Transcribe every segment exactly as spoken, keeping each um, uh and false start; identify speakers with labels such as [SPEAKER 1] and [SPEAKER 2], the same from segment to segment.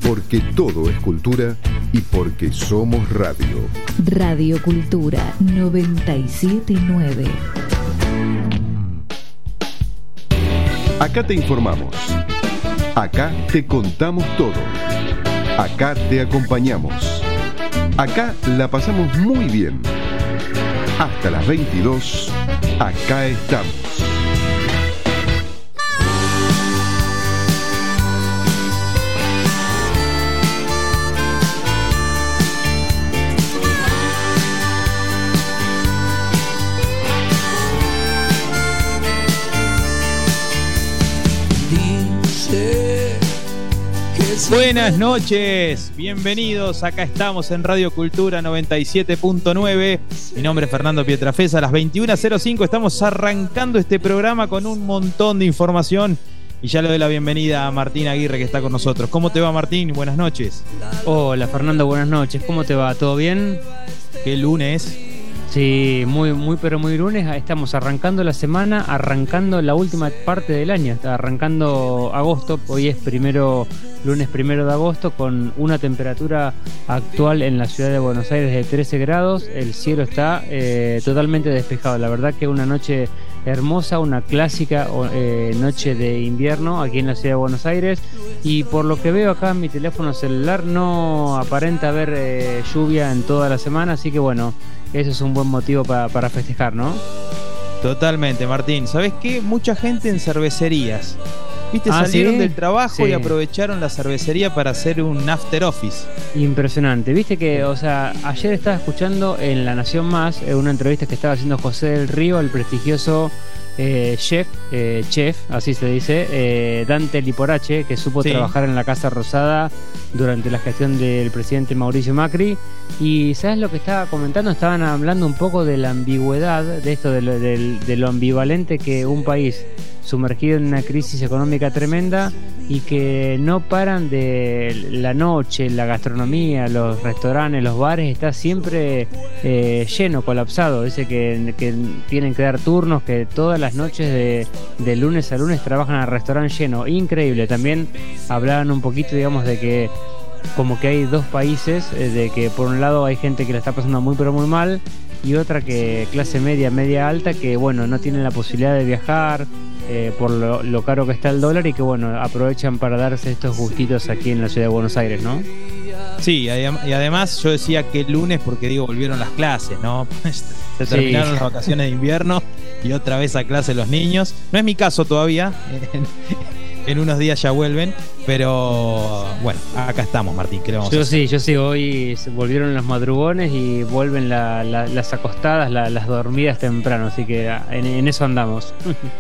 [SPEAKER 1] porque todo es cultura y porque somos radio.
[SPEAKER 2] Radio Cultura noventa y siete punto nueve.
[SPEAKER 1] Acá te informamos. Acá te contamos todo. Acá te acompañamos. Acá la pasamos muy bien. Hasta las veintidós, acá estamos.
[SPEAKER 3] Buenas noches, bienvenidos, acá estamos en Radio Cultura noventa y siete punto nueve. Mi nombre es Fernando Pietrafesa. A las veintiuna cero cinco estamos arrancando este programa con un montón de información y ya le doy la bienvenida a Martín Aguirre, que está con nosotros. ¿Cómo te va, Martín? Buenas noches.
[SPEAKER 4] Hola Fernando, buenas noches, ¿cómo te va? ¿Todo bien?
[SPEAKER 3] ¿Qué lunes?
[SPEAKER 4] Sí, muy, muy, pero muy lunes. Estamos arrancando la semana, arrancando la última parte del año. Está arrancando agosto. Hoy es primero, lunes primero de agosto, con una temperatura actual en la ciudad de Buenos Aires de trece grados. El cielo está eh, totalmente despejado. La verdad que una noche hermosa, una clásica eh, noche de invierno aquí en la ciudad de Buenos Aires. Y por lo que veo acá en mi teléfono celular, no aparenta haber eh, lluvia en toda la semana. Así que bueno, eso es un buen motivo para, para festejar, ¿no?
[SPEAKER 3] Totalmente, Martín. ¿Sabés qué? Mucha gente en cervecerías. ¿Viste?
[SPEAKER 4] Ah,
[SPEAKER 3] Salieron
[SPEAKER 4] ¿sí?
[SPEAKER 3] del trabajo
[SPEAKER 4] Sí.
[SPEAKER 3] y aprovecharon la cervecería para hacer un after office.
[SPEAKER 4] Impresionante. Viste que, o sea, ayer estaba escuchando en La Nación Más eh, una entrevista que estaba haciendo José del Río, el prestigioso eh, chef, eh, chef, así se dice, eh, Dante Liporache, que supo
[SPEAKER 3] Sí.
[SPEAKER 4] trabajar en la Casa Rosada durante la gestión del presidente Mauricio Macri. Y ¿sabes lo que estaba comentando? Estaban hablando un poco de la ambigüedad, de esto, de lo, de, de lo ambivalente que un país sumergido en una crisis económica tremenda y que no paran de la noche, la gastronomía, los restaurantes, los bares, está siempre eh, lleno, colapsado. Dice que, que tienen que dar turnos, que todas las noches de, de lunes a lunes trabajan al restaurante lleno. Increíble. También hablaban un poquito, digamos, de que como que hay dos países, eh, de que por un lado hay gente que la está pasando muy pero muy mal y otra que clase media, media alta, que bueno, no tienen la posibilidad de viajar eh, por lo, lo caro que está el dólar y que bueno, aprovechan para darse estos gustitos aquí en la ciudad de Buenos Aires, ¿no?
[SPEAKER 3] Sí, y además yo decía que el lunes porque digo, volvieron las clases, ¿no? Se terminaron
[SPEAKER 4] Sí.
[SPEAKER 3] las vacaciones de invierno y otra vez a clase los niños. No es mi caso todavía, en, en unos días ya vuelven, pero bueno, acá estamos, Martín, ¿qué le vamos a
[SPEAKER 4] Yo
[SPEAKER 3] hacer?
[SPEAKER 4] sí, yo sí, hoy se volvieron los madrugones y vuelven la, la, las acostadas, la, las dormidas temprano, así que en, en eso andamos.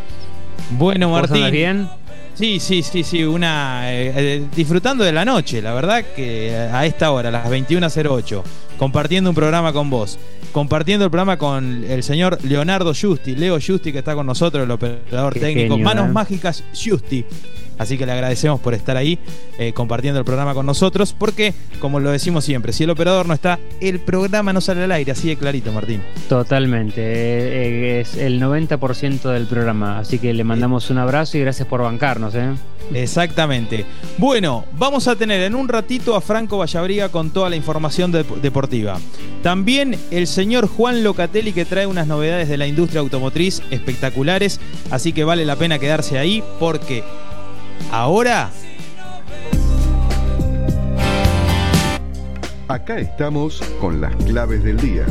[SPEAKER 3] Bueno,
[SPEAKER 4] ¿Vos
[SPEAKER 3] Martín.
[SPEAKER 4] andás bien?
[SPEAKER 3] Sí, sí, sí, sí, una eh, eh, disfrutando de la noche, la verdad que a esta hora, a las veintiuna cero ocho, compartiendo un programa con vos, compartiendo el programa con el señor Leonardo Giusti, Leo Giusti, que está con nosotros, el operador
[SPEAKER 4] Qué
[SPEAKER 3] técnico,
[SPEAKER 4] genio,
[SPEAKER 3] Manos
[SPEAKER 4] eh.
[SPEAKER 3] Mágicas Giusti. Así que le agradecemos por estar ahí eh, compartiendo el programa con nosotros, porque, como lo decimos siempre, si el operador no está, el programa no sale al aire, así de clarito, Martín.
[SPEAKER 4] Totalmente, eh, eh, es el noventa por ciento del programa, así que le mandamos un abrazo y gracias por bancarnos, ¿eh?
[SPEAKER 3] Exactamente. Bueno, vamos a tener en un ratito a Franco Vallabriga con toda la información de- deportiva. También el señor Juan Locatelli, que trae unas novedades de la industria automotriz espectaculares, así que vale la pena quedarse ahí porque ahora
[SPEAKER 1] Acá estamos con las claves del día.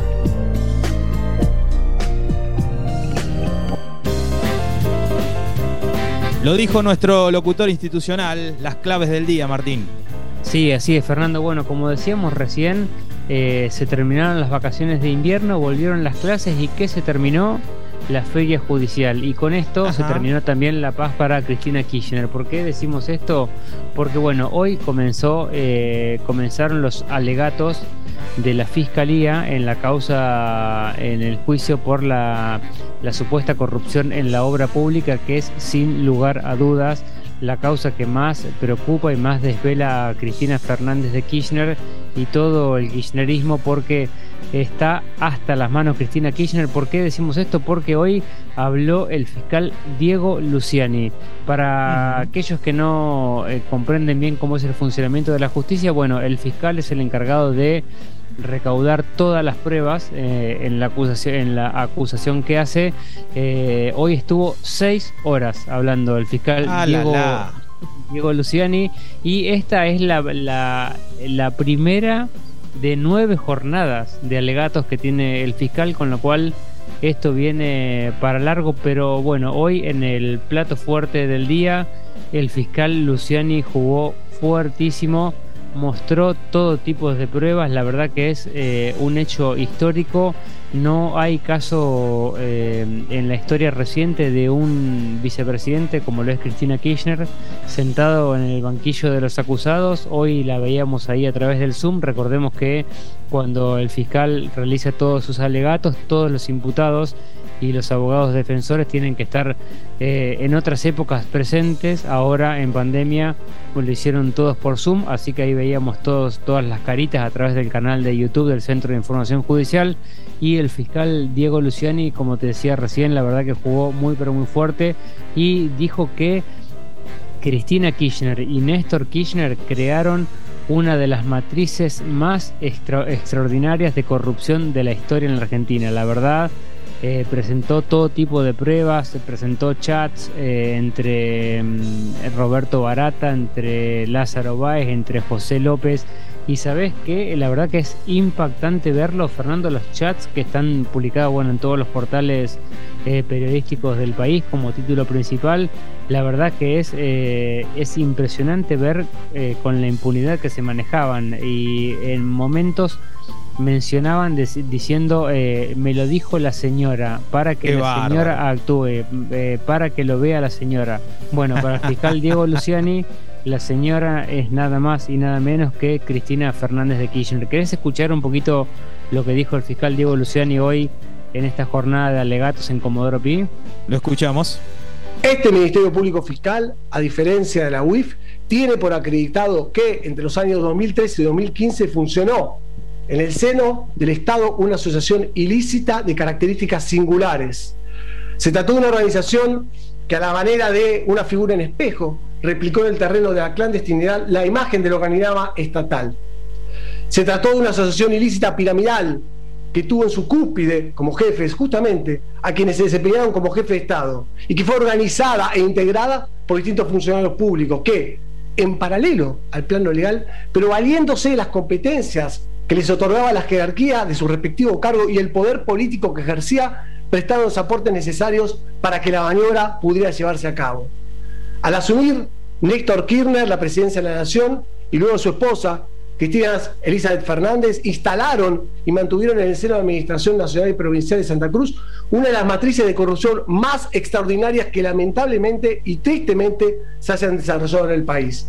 [SPEAKER 3] lo dijo nuestro locutor institucional, las claves del día, Martín.
[SPEAKER 4] Sí, así es, Fernando. Bueno, como decíamos recién, eh, se terminaron las vacaciones de invierno, volvieron las clases y ¿qué se terminó? La feria judicial. Y con esto
[SPEAKER 3] Ajá.
[SPEAKER 4] se terminó también la paz para Cristina Kirchner. ¿Por qué decimos esto? Porque bueno, hoy comenzó, eh, comenzaron los alegatos de la Fiscalía en la causa, en el juicio por la, la supuesta corrupción en la obra pública, que es sin lugar a dudas la causa que más preocupa y más desvela a Cristina Fernández de Kirchner y todo el kirchnerismo, porque está hasta las manos Cristina Kirchner. ¿Por qué decimos esto? Porque hoy habló el fiscal Diego Luciani. Para uh-huh. aquellos que no eh, comprenden bien cómo es el funcionamiento de la justicia, bueno, el fiscal es el encargado de recaudar todas las pruebas eh, en la acusación en la acusación que hace. Eh, hoy estuvo seis horas hablando el fiscal
[SPEAKER 3] ah,
[SPEAKER 4] Diego,
[SPEAKER 3] la, la.
[SPEAKER 4] Diego Luciani, y esta es la, la, la primera de nueve jornadas de alegatos que tiene el fiscal, con lo cual esto viene para largo. Pero bueno, hoy en el plato fuerte del día el fiscal Luciani jugó fuertísimo, mostró todo tipo de pruebas. La verdad que es eh, un hecho histórico. No hay caso eh, en la historia reciente de un vicepresidente como lo es Cristina Kirchner sentado en el banquillo de los acusados. Hoy la veíamos ahí a través del Zoom. Recordemos que cuando el fiscal realiza todos sus alegatos, todos los imputados y los abogados defensores tienen que estar eh, en otras épocas presentes. Ahora en pandemia pues lo hicieron todos por Zoom, así que ahí veíamos todos, todas las caritas a través del canal de YouTube del Centro de Información Judicial. Y el fiscal Diego Luciani, como te decía recién, la verdad que jugó muy pero muy fuerte y dijo que Cristina Kirchner y Néstor Kirchner crearon una de las matrices más extra, extraordinarias de corrupción de la historia en la Argentina. La verdad, Eh, presentó todo tipo de pruebas, presentó chats eh, entre mm, Roberto Barata, entre Lázaro Báez, entre José López. Y sabés que la verdad que es impactante verlo, Fernando, los chats que están publicados bueno, en todos los portales eh, periodísticos del país como título principal. La verdad que es, eh, es impresionante ver eh, con la impunidad que se manejaban, y en momentos mencionaban de, diciendo eh, me lo dijo la señora, para que
[SPEAKER 3] Qué
[SPEAKER 4] la
[SPEAKER 3] bárbaro.
[SPEAKER 4] señora actúe, eh, para que lo vea la señora. Bueno, para el fiscal Diego Luciani, la señora es nada más y nada menos que Cristina Fernández de Kirchner. ¿Querés escuchar un poquito lo que dijo el fiscal Diego Luciani hoy en esta jornada de alegatos en Comodoro Pi?
[SPEAKER 3] Lo escuchamos.
[SPEAKER 5] Este Ministerio Público Fiscal, a diferencia de la U I F, tiene por acreditado que entre los años dos mil trece y dos mil quince funcionó en el seno del Estado una asociación ilícita de características singulares. Se trató de una organización que, a la manera de una figura en espejo, replicó en el terreno de la clandestinidad la imagen del organigrama estatal. Se trató de una asociación ilícita piramidal que tuvo en su cúspide como jefes justamente a quienes se desempeñaron como jefe de Estado, y que fue organizada e integrada por distintos funcionarios públicos que, en paralelo al plano legal, pero valiéndose de las competencias que les otorgaba la jerarquía de su respectivo cargo y el poder político que ejercía, prestaron los aportes necesarios para que la maniobra pudiera llevarse a cabo. Al asumir Néstor Kirchner la presidencia de la Nación y luego su esposa, Cristina Elizabeth Fernández, instalaron y mantuvieron en el seno de la Administración Nacional y Provincial de Santa Cruz una de las matrices de corrupción más extraordinarias que lamentablemente y tristemente se hayan desarrollado en el país.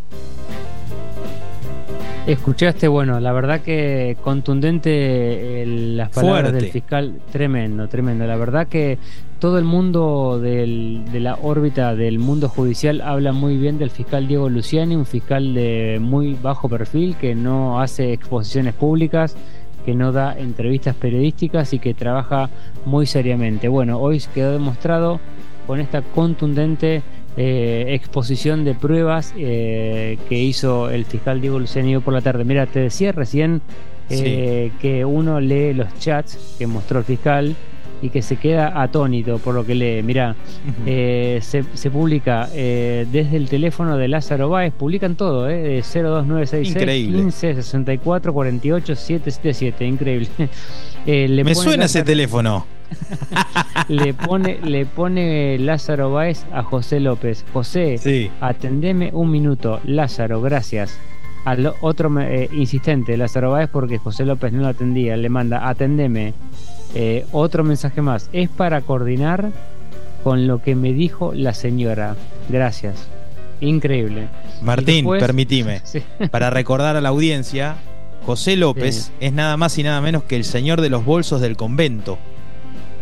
[SPEAKER 4] Escuchaste, bueno, la verdad que contundente eh, las palabras
[SPEAKER 3] Fuerte.
[SPEAKER 4] del fiscal, tremendo, tremendo. La verdad que todo el mundo del, de la órbita del mundo judicial habla muy bien del fiscal Diego Luciani, un fiscal de muy bajo perfil, que no hace exposiciones públicas, que no da entrevistas periodísticas y que trabaja muy seriamente. Bueno, hoy quedó demostrado con esta contundente Eh, exposición de pruebas eh, que hizo el fiscal Diego Luciani por la tarde. Mira, te decía recién eh, sí. que uno lee los chats que mostró el fiscal y que se queda atónito por lo que lee. Mirá, uh-huh. eh, se, se publica eh, desde el teléfono de Lázaro Báez, publican todo, eh, cero dos nueve seis seis, quince, sesenta y cuatro, cuarenta y ocho, setecientos setenta y siete, increíble. eh, le
[SPEAKER 3] Me suena
[SPEAKER 4] Lázaro,
[SPEAKER 3] ese teléfono.
[SPEAKER 4] le pone le pone Lázaro Báez a José López. José, sí. Atendeme un minuto. Lázaro, gracias. Al otro eh, insistente, Lázaro Báez, porque José López no lo atendía. Le manda, atendeme. Eh, otro mensaje más. Es para coordinar con lo que me dijo la señora. Gracias. Increíble.
[SPEAKER 3] Martín, después, permitime.
[SPEAKER 4] Sí.
[SPEAKER 3] Para recordar a la audiencia, José López sí. es nada más y nada menos que el señor de los bolsos del convento.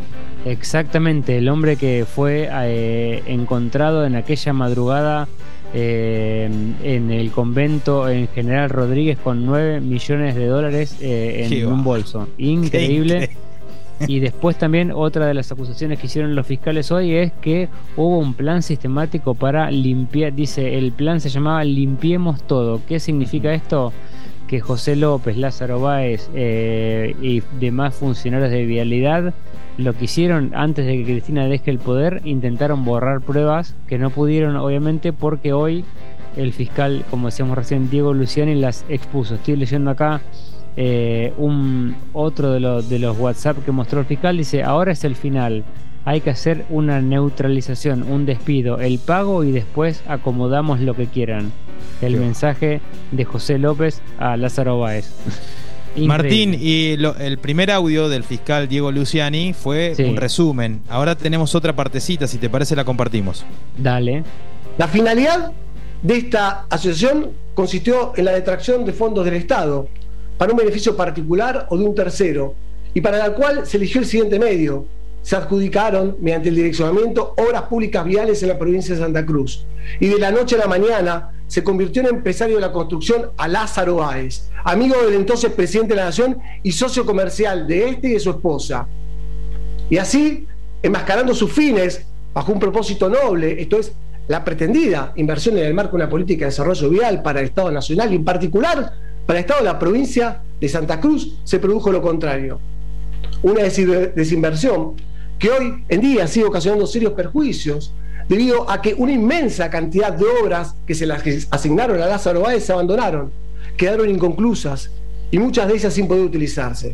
[SPEAKER 4] Exactamente, el hombre que fue eh, encontrado en aquella madrugada eh, en el convento en General Rodríguez con nueve millones de dólares eh, en un bolso. Increíble. Y después también otra de las acusaciones que hicieron los fiscales hoy es que hubo un plan sistemático para limpiar, dice, el plan se llamaba Limpiemos Todo. ¿Qué significa esto? Que José López, Lázaro Báez eh, y demás funcionarios de Vialidad lo que hicieron antes de que Cristina deje el poder, intentaron borrar pruebas que no pudieron, obviamente, porque hoy el fiscal, como decíamos recién, Diego Luciani, las expuso. Estoy leyendo acá eh, un otro de los, de los WhatsApp que mostró el fiscal, dice: ahora es el final, hay que hacer una neutralización, un despido, el pago y después acomodamos lo que quieran. El Dios. Mensaje de José López a Lázaro Báez.
[SPEAKER 3] Martín, y lo, el primer audio del fiscal Diego Luciani fue sí. un resumen. Ahora tenemos otra partecita, si te parece la compartimos.
[SPEAKER 4] Dale.
[SPEAKER 5] La finalidad de esta asociación consistió en la detracción de fondos del Estado para un beneficio particular o de un tercero, y para la cual se eligió el siguiente medio: se adjudicaron, mediante el direccionamiento, obras públicas viales en la provincia de Santa Cruz, y de la noche a la mañana se convirtió en empresario de la construcción a Lázaro Báez, amigo del entonces presidente de la Nación y socio comercial de este y de su esposa. Y así, enmascarando sus fines bajo un propósito noble, esto es, la pretendida inversión en el marco de una política de desarrollo vial para el Estado Nacional y en particular para el Estado de la provincia de Santa Cruz, se produjo lo contrario. Una desinversión que hoy en día sigue ocasionando serios perjuicios, debido a que una inmensa cantidad de obras que se las asignaron a Lázaro Báez se abandonaron, quedaron inconclusas y muchas de ellas sin poder utilizarse.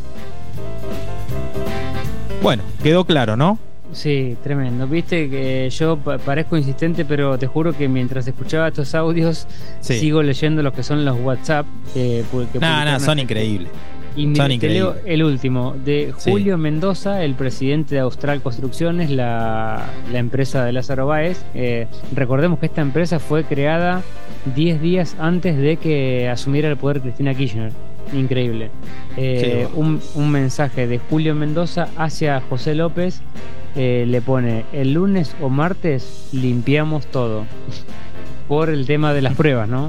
[SPEAKER 3] Bueno, quedó claro, ¿no?
[SPEAKER 4] Sí, tremendo. Viste que yo parezco insistente, pero te juro que mientras escuchaba estos audios sí. sigo leyendo los que son los WhatsApp. Eh, que
[SPEAKER 3] no, no, son increíbles.
[SPEAKER 4] Y mira, te leo el último, de Julio sí. Mendoza, el presidente de Austral Construcciones, la, la empresa de Lázaro Báez. Eh, recordemos que esta empresa fue creada diez días antes de que asumiera el poder Cristina Kirchner. Increíble. Eh, sí. un, un mensaje de Julio Mendoza hacia José López, eh, le pone: el lunes o martes limpiamos todo. Por el tema de las pruebas, ¿no?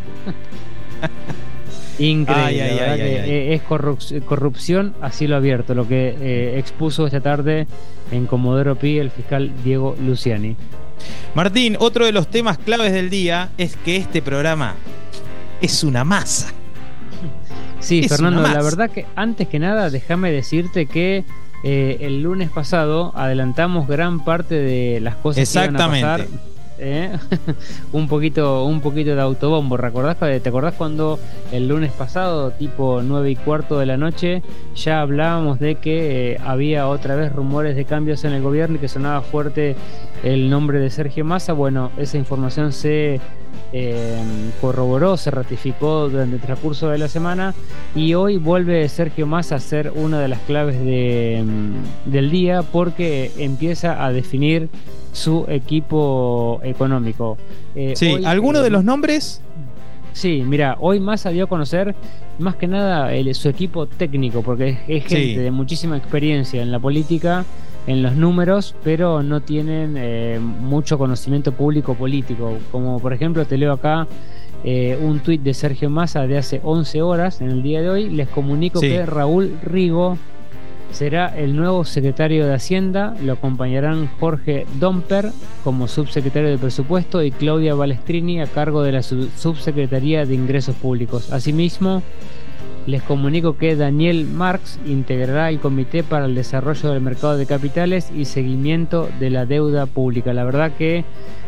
[SPEAKER 4] Increíble, ay, ay, ay, que ay, ay. Es corrup- corrupción a cielo abierto lo que eh, expuso esta tarde en Comodoro Pi el fiscal Diego Luciani.
[SPEAKER 3] Martín, otro de los temas claves del día es que este programa es una masa.
[SPEAKER 4] Sí,
[SPEAKER 3] es
[SPEAKER 4] Fernando, la verdad que antes que nada déjame decirte que eh, el lunes pasado adelantamos gran parte de las cosas
[SPEAKER 3] Exactamente.
[SPEAKER 4] que iban a pasar. ¿Eh? un poquito un poquito de autobombo. ¿Recordás, ¿Te acordás cuando el lunes pasado, tipo nueve y cuarto de la noche, ya hablábamos de que eh, había otra vez rumores de cambios en el gobierno y que sonaba fuerte el nombre de Sergio Massa? Bueno, esa información se eh, corroboró, se ratificó durante el transcurso de la semana, y hoy vuelve Sergio Massa a ser una de las claves de, del día, porque empieza a definir su equipo económico.
[SPEAKER 3] Eh, sí, hoy, ¿alguno eh, de los nombres?
[SPEAKER 4] Sí, mira, hoy Massa dio a conocer más que nada el, su equipo técnico, porque es, es gente sí. de muchísima experiencia en la política, en los números, pero no tienen eh, mucho conocimiento público político. Como por ejemplo, te leo acá eh, un tuit de Sergio Massa de hace once horas, en el día de hoy. Les comunico sí. que Raúl Rigo será el nuevo secretario de Hacienda. Lo acompañarán Jorge Domper como subsecretario de Presupuesto y Claudia Balestrini a cargo de la sub- subsecretaría de Ingresos Públicos. Asimismo, les comunico que Daniel Marx integrará el Comité para el Desarrollo del Mercado de Capitales y Seguimiento de la Deuda Pública. La verdad que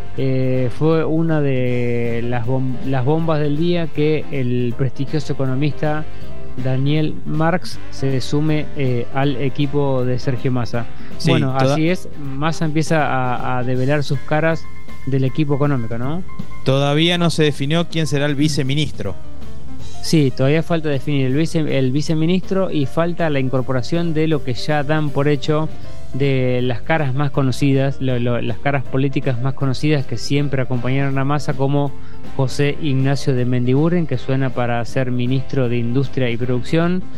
[SPEAKER 4] eh, fue una de las, bom- las bombas del día que el prestigioso economista Daniel Marx se sume eh, al equipo de Sergio Massa. Sí, bueno, toda... así es, Massa empieza a, a develar sus caras del equipo económico, ¿no?
[SPEAKER 3] Todavía no se definió quién será el viceministro.
[SPEAKER 4] Sí, todavía falta definir el, vice, el viceministro, y falta la incorporación de lo que ya dan por hecho de las caras más conocidas, lo, lo, las caras políticas más conocidas que siempre acompañaron a Massa, como José Ignacio de Mendiguren, que suena para ser ministro de Industria y Producción,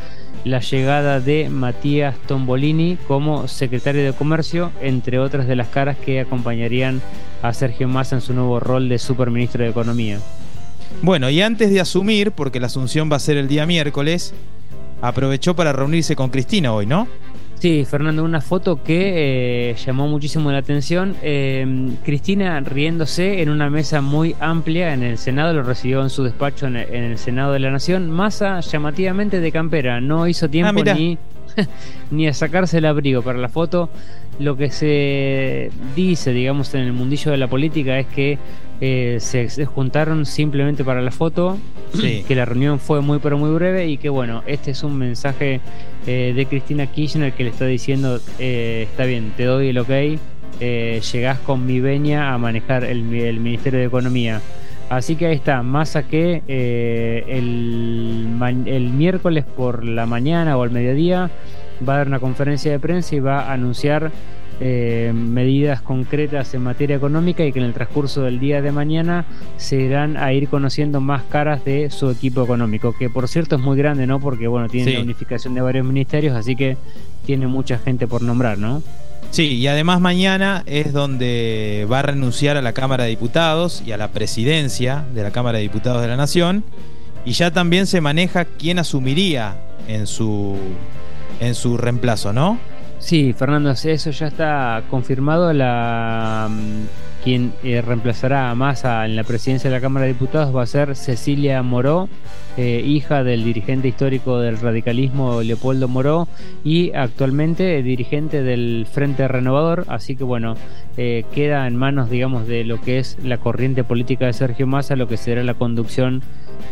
[SPEAKER 4] la llegada de Matías Tombolini como secretario de Comercio, entre otras de las caras que acompañarían a Sergio Massa en su nuevo rol de superministro de Economía.
[SPEAKER 3] Bueno, y antes de asumir, porque la asunción va a ser el día miércoles, aprovechó para reunirse con Cristina hoy, ¿no?
[SPEAKER 4] Sí, Fernando, una foto que eh, llamó muchísimo la atención. Eh, Cristina riéndose en una mesa muy amplia en el Senado, lo recibió en su despacho en el, en el Senado de la Nación. Massa llamativamente de campera, no hizo tiempo
[SPEAKER 3] ah,
[SPEAKER 4] ni, ni a sacarse el abrigo para la foto. Lo que se dice, digamos, en el mundillo de la política es que eh, se, se juntaron simplemente para la foto, sí. Que la reunión fue muy pero muy breve y que bueno, este es un mensaje eh, de Cristina Kirchner que le está diciendo, eh, está bien, te doy el ok, eh, llegás con mi venia a manejar el, el Ministerio de Economía. Así que ahí está, Massa que eh, el, el miércoles por la mañana o al mediodía va a dar una conferencia de prensa y va a anunciar eh, medidas concretas en materia económica y que en el transcurso del día de mañana se irán a ir conociendo más caras de su equipo económico, que por cierto es muy grande, ¿no? Porque bueno, tiene sí. la unificación de varios ministerios, así que tiene mucha gente por nombrar, ¿no?
[SPEAKER 3] Sí, y además mañana es donde va a renunciar a la Cámara de Diputados y a la presidencia de la Cámara de Diputados de la Nación, y ya también se maneja quién asumiría en su en su reemplazo, ¿no?
[SPEAKER 4] Sí, Fernando, eso ya está confirmado. La quien eh, reemplazará a Massa en la presidencia de la Cámara de Diputados va a ser Cecilia Moró, eh, hija del dirigente histórico del radicalismo Leopoldo Moró y actualmente dirigente del Frente Renovador. Así que bueno, eh, queda en manos, digamos, de lo que es la corriente política de Sergio Massa, lo que será la conducción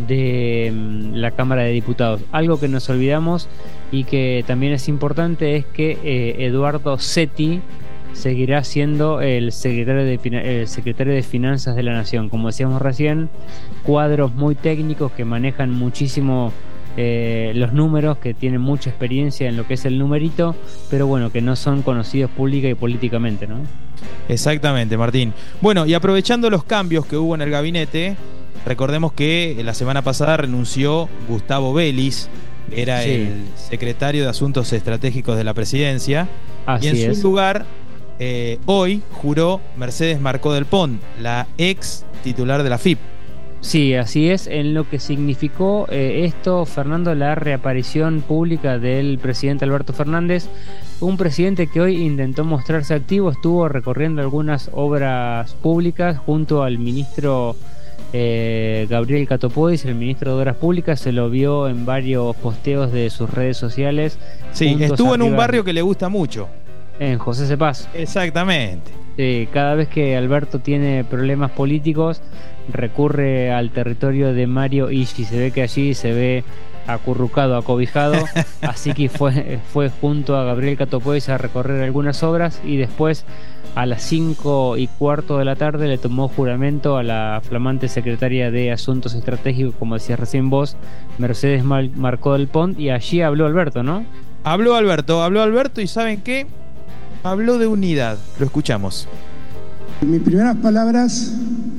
[SPEAKER 4] de um, la Cámara de Diputados. Algo que nos olvidamos y que también es importante es que eh, Eduardo Setti seguirá siendo el secretario de, el secretario de Finanzas de la Nación. Como decíamos recién, cuadros muy técnicos que manejan muchísimo eh, los números, que tienen mucha experiencia en lo que es el numerito, pero bueno, que no son conocidos pública y políticamente, ¿no?
[SPEAKER 3] Exactamente, Martín. Bueno, y aprovechando los cambios que hubo en el gabinete, recordemos que la semana pasada renunció Gustavo Vélez, era sí. el secretario de Asuntos Estratégicos de la Presidencia.
[SPEAKER 4] Así
[SPEAKER 3] y en
[SPEAKER 4] es.
[SPEAKER 3] su lugar, eh, hoy juró Mercedes Marcó del Pont, la ex titular de la F I P.
[SPEAKER 4] Sí, así es, en lo que significó eh, esto, Fernando, la reaparición pública del presidente Alberto Fernández, un presidente que hoy intentó mostrarse activo, estuvo recorriendo algunas obras públicas junto al ministro eh, Gabriel Catopodis, el ministro de Obras Públicas, se lo vio en varios posteos de sus redes sociales.
[SPEAKER 3] Sí, estuvo en un barrio que le gusta mucho.
[SPEAKER 4] En José Cepaz.
[SPEAKER 3] Exactamente.
[SPEAKER 4] Sí, cada vez que Alberto tiene problemas políticos recurre al territorio de Mario Ishi. Se ve que allí se ve acurrucado, acobijado. Así que fue, fue junto a Gabriel Catopodis a recorrer algunas obras y después a las cinco y cuarto de la tarde le tomó juramento a la flamante secretaria de Asuntos Estratégicos, como decías recién vos, Mercedes Marcó del Pont, y allí habló Alberto, ¿no?
[SPEAKER 3] Habló Alberto, habló Alberto y ¿saben qué? Habló de unidad. Lo escuchamos.
[SPEAKER 6] Mis primeras palabras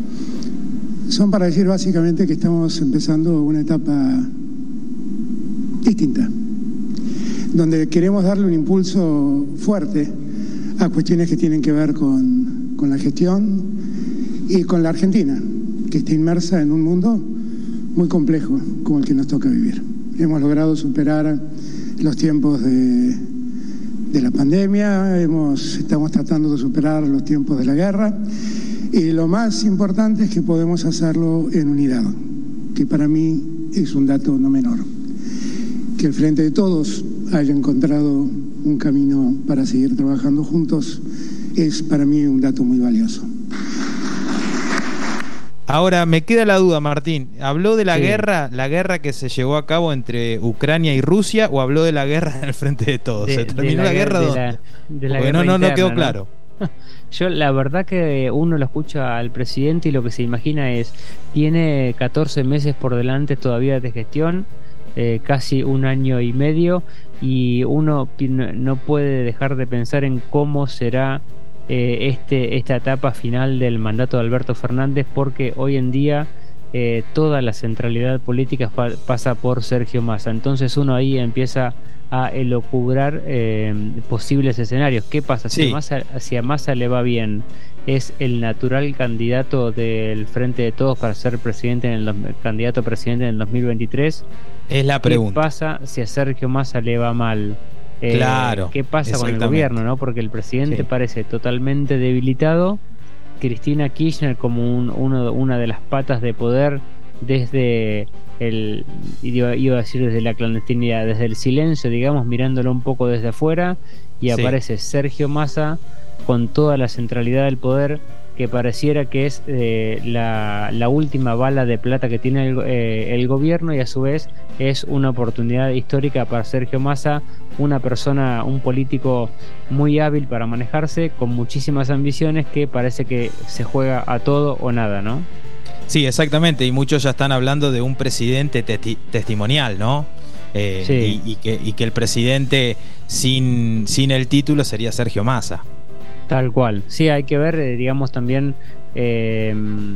[SPEAKER 6] son para decir básicamente que estamos empezando una etapa distinta, donde queremos darle un impulso fuerte a cuestiones que tienen que ver con, con la gestión y con la Argentina, que está inmersa en un mundo muy complejo como el que nos toca vivir. Hemos logrado superar los tiempos de, de la pandemia, hemos, estamos tratando de superar los tiempos de la guerra, y lo más importante es que podemos hacerlo en unidad, que para mí es un dato no menor. Que el Frente de Todos haya encontrado un camino para seguir trabajando juntos es para mí un dato muy valioso.
[SPEAKER 3] Ahora me queda la duda, Martín. ¿Habló de la
[SPEAKER 4] sí.
[SPEAKER 3] guerra, la guerra que se llevó a cabo entre Ucrania y Rusia, o habló de la guerra en el Frente de Todos?
[SPEAKER 4] De,
[SPEAKER 3] ¿Se terminó
[SPEAKER 4] de la,
[SPEAKER 3] la guerra
[SPEAKER 4] de
[SPEAKER 3] dónde?
[SPEAKER 4] La, de la
[SPEAKER 3] Porque
[SPEAKER 4] guerra
[SPEAKER 3] no, no,
[SPEAKER 4] interna,
[SPEAKER 3] no quedó
[SPEAKER 4] ¿no?
[SPEAKER 3] claro.
[SPEAKER 4] Yo la verdad que uno lo escucha al presidente y lo que se imagina es, tiene catorce meses por delante todavía de gestión, eh, casi un año y medio, y uno no puede dejar de pensar en cómo será eh, este esta etapa final del mandato de Alberto Fernández, porque hoy en día eh, toda la centralidad política pa- pasa por Sergio Massa. Entonces uno ahí empieza a elocubrar eh, posibles escenarios. ¿Qué pasa? Si,
[SPEAKER 3] Sí.
[SPEAKER 4] a Massa, si a Massa le va bien, ¿es el natural candidato del Frente de Todos para ser presidente en el dos- candidato a presidente en el dos mil veintitrés?
[SPEAKER 3] Es la
[SPEAKER 4] ¿Qué
[SPEAKER 3] pregunta.
[SPEAKER 4] pasa si a Sergio Massa le va mal? Eh,
[SPEAKER 3] Claro,
[SPEAKER 4] ¿Qué pasa con el
[SPEAKER 3] exactamente.
[SPEAKER 4] gobierno, no? Porque el presidente
[SPEAKER 3] Sí.
[SPEAKER 4] parece totalmente debilitado. Cristina Kirchner como un, uno, una de las patas de poder desde el, iba, iba a decir desde la clandestinidad, desde el silencio, digamos, mirándolo un poco desde afuera, y
[SPEAKER 3] Sí.
[SPEAKER 4] aparece Sergio Massa con toda la centralidad del poder, que pareciera que es eh, la, la última bala de plata que tiene el, eh, el gobierno, y a su vez es una oportunidad histórica para Sergio Massa, una persona, un político muy hábil para manejarse, con muchísimas ambiciones, que parece que se juega a todo o nada, ¿no?
[SPEAKER 3] Sí, exactamente, y muchos ya están hablando de un presidente testi- testimonial, ¿no? Eh,
[SPEAKER 4] Sí.
[SPEAKER 3] y, y que, y que el presidente sin, sin el título sería Sergio Massa.
[SPEAKER 4] Tal cual. Sí, hay que ver, eh, digamos, también eh,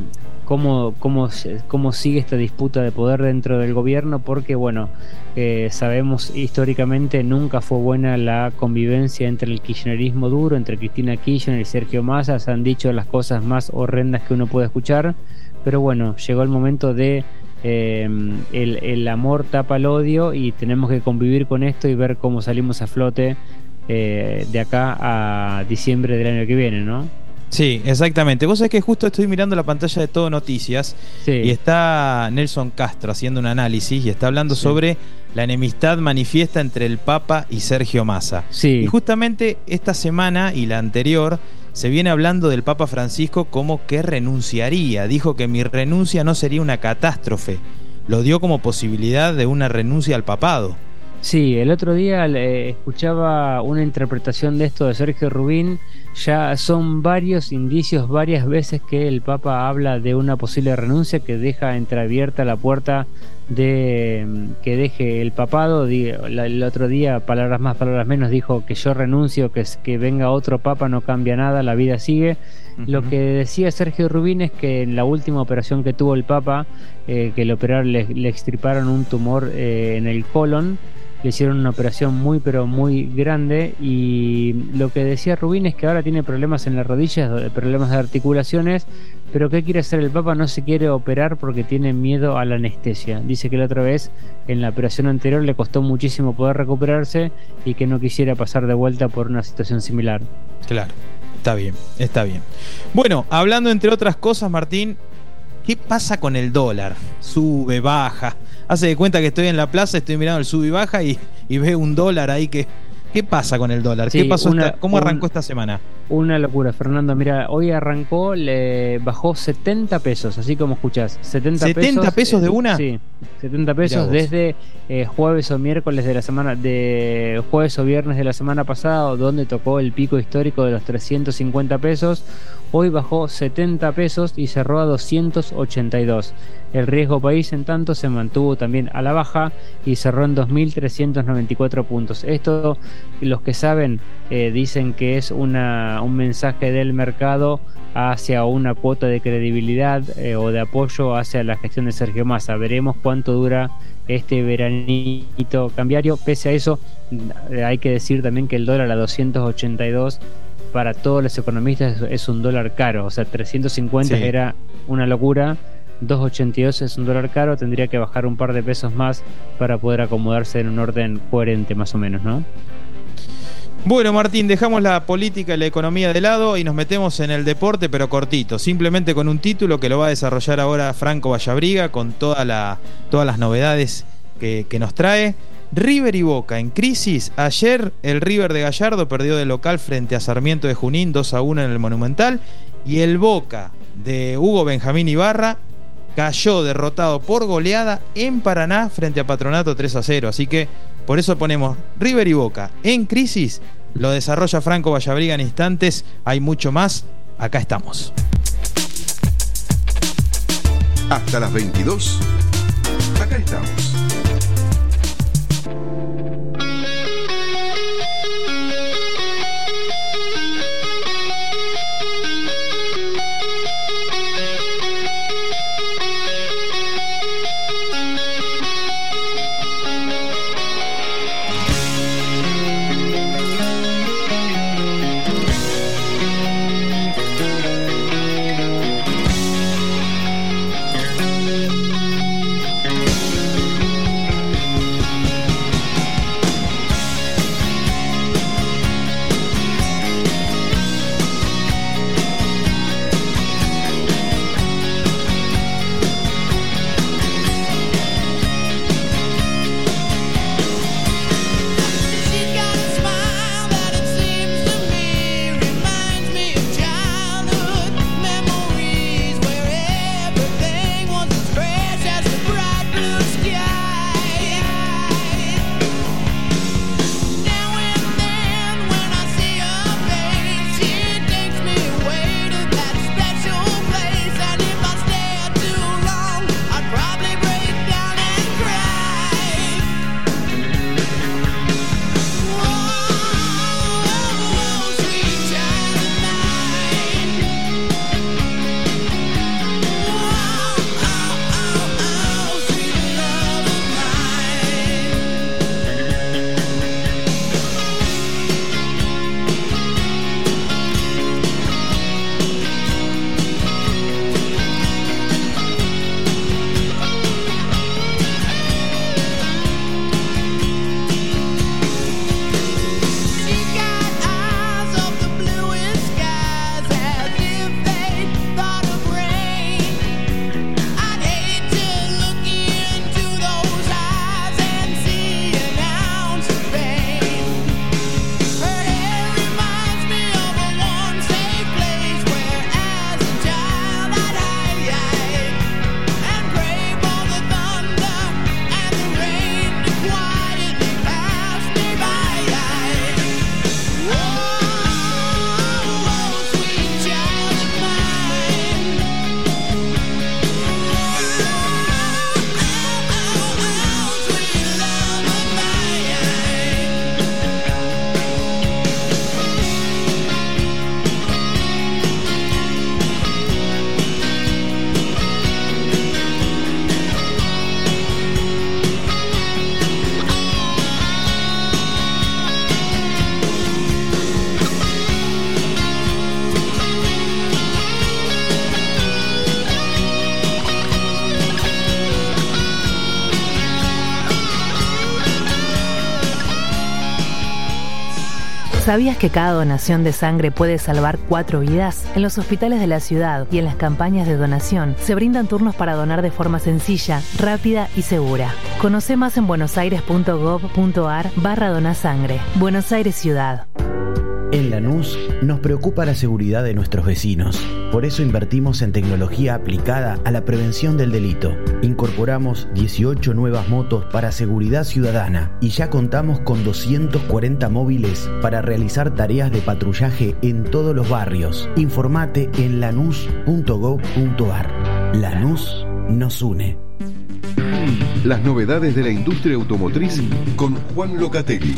[SPEAKER 4] cómo, cómo, cómo sigue esta disputa de poder dentro del gobierno, porque, bueno, eh, sabemos históricamente nunca fue buena la convivencia entre el kirchnerismo duro, entre Cristina Kirchner y Sergio Massa. Se han dicho las cosas más horrendas que uno puede escuchar, pero bueno, llegó el momento de eh, el, el amor tapa el odio, y tenemos que convivir con esto y ver cómo salimos a flote eh, de acá a diciembre del año que viene, ¿no?
[SPEAKER 3] Sí, exactamente. Vos sabés que justo estoy mirando la pantalla de Todo Noticias
[SPEAKER 4] Sí.
[SPEAKER 3] y está Nelson Castro haciendo un análisis y está hablando
[SPEAKER 4] Sí.
[SPEAKER 3] sobre la enemistad manifiesta entre el Papa y Sergio Massa.
[SPEAKER 4] Sí.
[SPEAKER 3] Y justamente esta semana y la anterior se viene hablando del Papa Francisco como que renunciaría. Dijo que mi renuncia no sería una catástrofe. Lo dio como posibilidad de una renuncia al papado.
[SPEAKER 4] Sí, el otro día eh, escuchaba una interpretación de esto de Sergio Rubín. Ya son varios indicios, varias veces que el Papa habla de una posible renuncia, que deja entreabierta la puerta de mm, que deje el papado. Di- la- El otro día, palabras más, palabras menos, dijo que yo renuncio, que, es- que venga otro Papa no cambia nada, la vida sigue. Lo que decía Sergio Rubín es que en la última operación que tuvo el Papa, eh, que le operaron, le, le extirparon un tumor eh, en el colon. Le hicieron una operación muy pero muy grande, y lo que decía Rubín es que ahora tiene problemas en las rodillas, problemas de articulaciones, pero ¿qué quiere hacer el Papa? No se quiere operar porque tiene miedo a la anestesia. Dice que la otra vez, en la operación anterior, le costó muchísimo poder recuperarse y que no quisiera pasar de vuelta por una situación similar.
[SPEAKER 3] Claro, está bien, está bien. Bueno, hablando entre otras cosas, Martín, ¿qué pasa con el dólar? Sube, baja. Hace de cuenta que estoy en la plaza, estoy mirando el sube y baja y, y veo un dólar ahí que... ¿Qué pasa con el dólar?
[SPEAKER 4] Sí,
[SPEAKER 3] ¿Qué pasó
[SPEAKER 4] una-
[SPEAKER 3] esta- ¿Cómo
[SPEAKER 4] un-
[SPEAKER 3] arrancó esta semana?
[SPEAKER 4] Una locura, Fernando. Mira, hoy arrancó, le bajó setenta pesos, así como escuchás. setenta,
[SPEAKER 3] ¿setenta pesos de una?
[SPEAKER 4] Sí, setenta
[SPEAKER 3] Mirá
[SPEAKER 4] pesos
[SPEAKER 3] vos.
[SPEAKER 4] desde eh, jueves o miércoles de la semana, de jueves o viernes de la semana pasada, donde tocó el pico histórico de los trescientos cincuenta pesos. Hoy bajó setenta pesos y cerró a doscientos ochenta y dos. El riesgo país, en tanto, se mantuvo también a la baja y cerró en dos mil trescientos noventa y cuatro puntos. Esto, los que saben, eh, dicen que es una, un mensaje del mercado hacia una cuota de credibilidad eh, o de apoyo hacia la gestión de Sergio Massa. Veremos cuánto dura este veranito cambiario. Pese a eso, eh, hay que decir también que el dólar a doscientos ochenta y dos para todos los economistas es, es un dólar caro. O sea, trescientos cincuenta
[SPEAKER 3] Sí.
[SPEAKER 4] era una locura. doscientos ochenta y dos es un dólar caro, tendría que bajar un par de pesos más para poder acomodarse en un orden coherente, más o menos, ¿no?
[SPEAKER 3] Bueno, Martín, dejamos la política y la economía de lado y nos metemos en el deporte, pero cortito, simplemente con un título que lo va a desarrollar ahora Franco Vallabriga, con toda la, todas las novedades que, que nos trae. River y Boca en crisis. Ayer el River de Gallardo perdió de local frente a Sarmiento de Junín dos a uno en el Monumental, y el Boca de Hugo Benjamín Ibarra cayó derrotado por goleada en Paraná frente a Patronato tres a cero. Así que por eso ponemos River y Boca en crisis. Lo desarrolla Franco Vallabriga en instantes. Hay mucho más. Acá estamos.
[SPEAKER 1] Hasta las veintidós. Acá estamos.
[SPEAKER 7] ¿Sabías que cada donación de sangre puede salvar cuatro vidas? En los hospitales de la ciudad y en las campañas de donación se brindan turnos para donar de forma sencilla, rápida y segura. Conoce más en buenosaires.gov.ar barra donasangre. Buenos Aires Ciudad.
[SPEAKER 8] En Lanús nos preocupa la seguridad de nuestros vecinos. Por eso invertimos en tecnología aplicada a la prevención del delito. Incorporamos dieciocho nuevas motos para seguridad ciudadana y ya contamos con doscientos cuarenta móviles para realizar tareas de patrullaje en todos los barrios. Informate en lanús punto gov punto ar. Lanús nos une.
[SPEAKER 1] Las novedades de la industria automotriz con Juan Locatelli.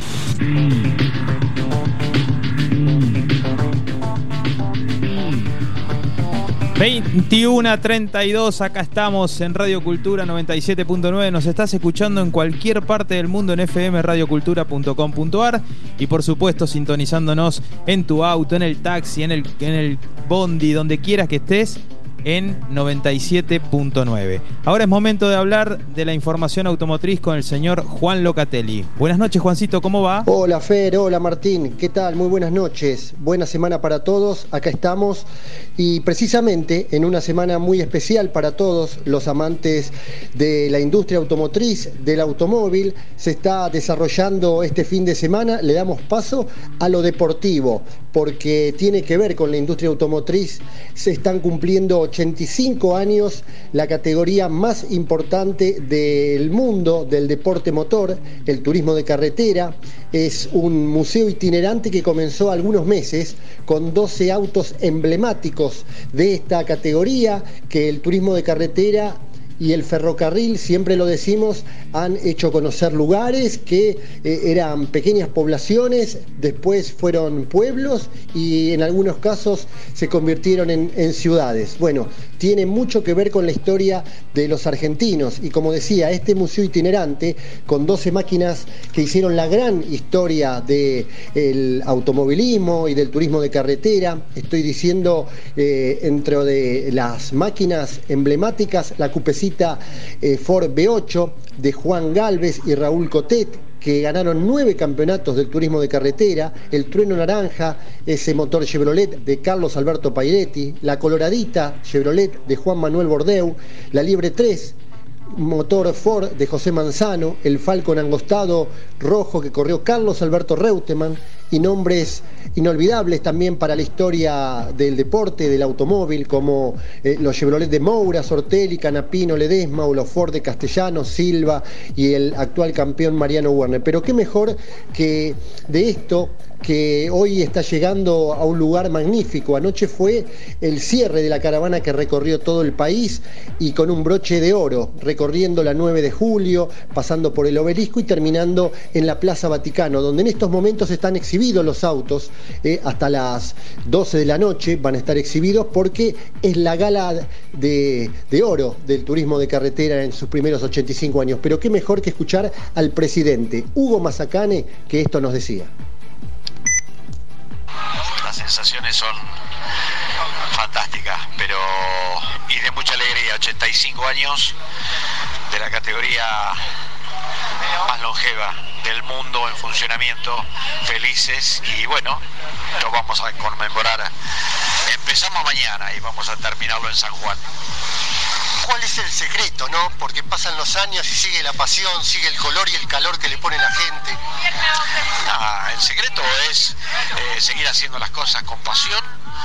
[SPEAKER 3] veintiuno a treinta y dos, acá estamos en Radio Cultura noventa y siete punto nueve. Nos estás escuchando en cualquier parte del mundo en f m radio cultura punto com punto ar y por supuesto sintonizándonos en tu auto, en el taxi, en el, en el bondi, donde quieras que estés, en noventa y siete punto nueve. Ahora es momento de hablar de la información automotriz con el señor Juan Locatelli. Buenas noches, Juancito, ¿cómo va?
[SPEAKER 9] Hola, Fer, hola, Martín, ¿qué tal? Muy buenas noches, buena semana para todos, acá estamos y precisamente en una semana muy especial para todos los amantes de la industria automotriz, del automóvil. Se está desarrollando este fin de semana, le damos paso a lo deportivo, porque tiene que ver con la industria automotriz. Se están cumpliendo ochenta y cinco años, la categoría más importante del mundo del deporte motor, el turismo de carretera. Es un museo itinerante que comenzó algunos meses con doce autos emblemáticos de esta categoría que el turismo de carretera y el ferrocarril, siempre lo decimos, han hecho conocer lugares que eh, eran pequeñas poblaciones, después fueron pueblos y en algunos casos se convirtieron en, en ciudades. Bueno, tiene mucho que ver con la historia de los argentinos y, como decía, este museo itinerante con doce máquinas que hicieron la gran historia del automovilismo y del turismo de carretera. Estoy diciendo, eh, entre de las máquinas emblemáticas, la cupecita Eh, Ford V ocho de Juan Galvez y Raúl Cotet, que ganaron nueve campeonatos del turismo de carretera, el Trueno Naranja, ese motor Chevrolet de Carlos Alberto Pairetti, la Coloradita Chevrolet de Juan Manuel Bordeu, la Liebre tres, motor Ford de José Manzano, el Falcon angostado rojo que corrió Carlos Alberto Reutemann, y nombres inolvidables también para la historia del deporte, del automóvil, como eh, los Chevrolet de Moura, Sortelli, Canapino, Ledesma, o los Ford de Castellanos, Silva y el actual campeón Mariano Werner. Pero qué mejor que de esto, que hoy está llegando a un lugar magnífico. Anoche fue el cierre de la caravana que recorrió todo el país y con un broche de oro, recorriendo la nueve de julio, pasando por el Obelisco y terminando en la Plaza Vaticano, donde en estos momentos están exhibidos los autos, eh, hasta las doce de la noche van a estar exhibidos porque es la gala de, de oro del turismo de carretera en sus primeros ochenta y cinco años. Pero qué mejor que escuchar al presidente Hugo Mazacane, que esto nos decía.
[SPEAKER 10] Las sensaciones son fantásticas, pero y de mucha alegría. ochenta y cinco años de la categoría más longeva del mundo en funcionamiento, felices, y bueno, lo vamos a conmemorar. Empezamos mañana y vamos a terminarlo en San Juan.
[SPEAKER 11] ¿Cuál es el secreto, no? Porque pasan los años y sigue la pasión, sigue el color y el calor que le pone la gente.
[SPEAKER 10] Ah, el secreto es eh, seguir haciendo las cosas con pasión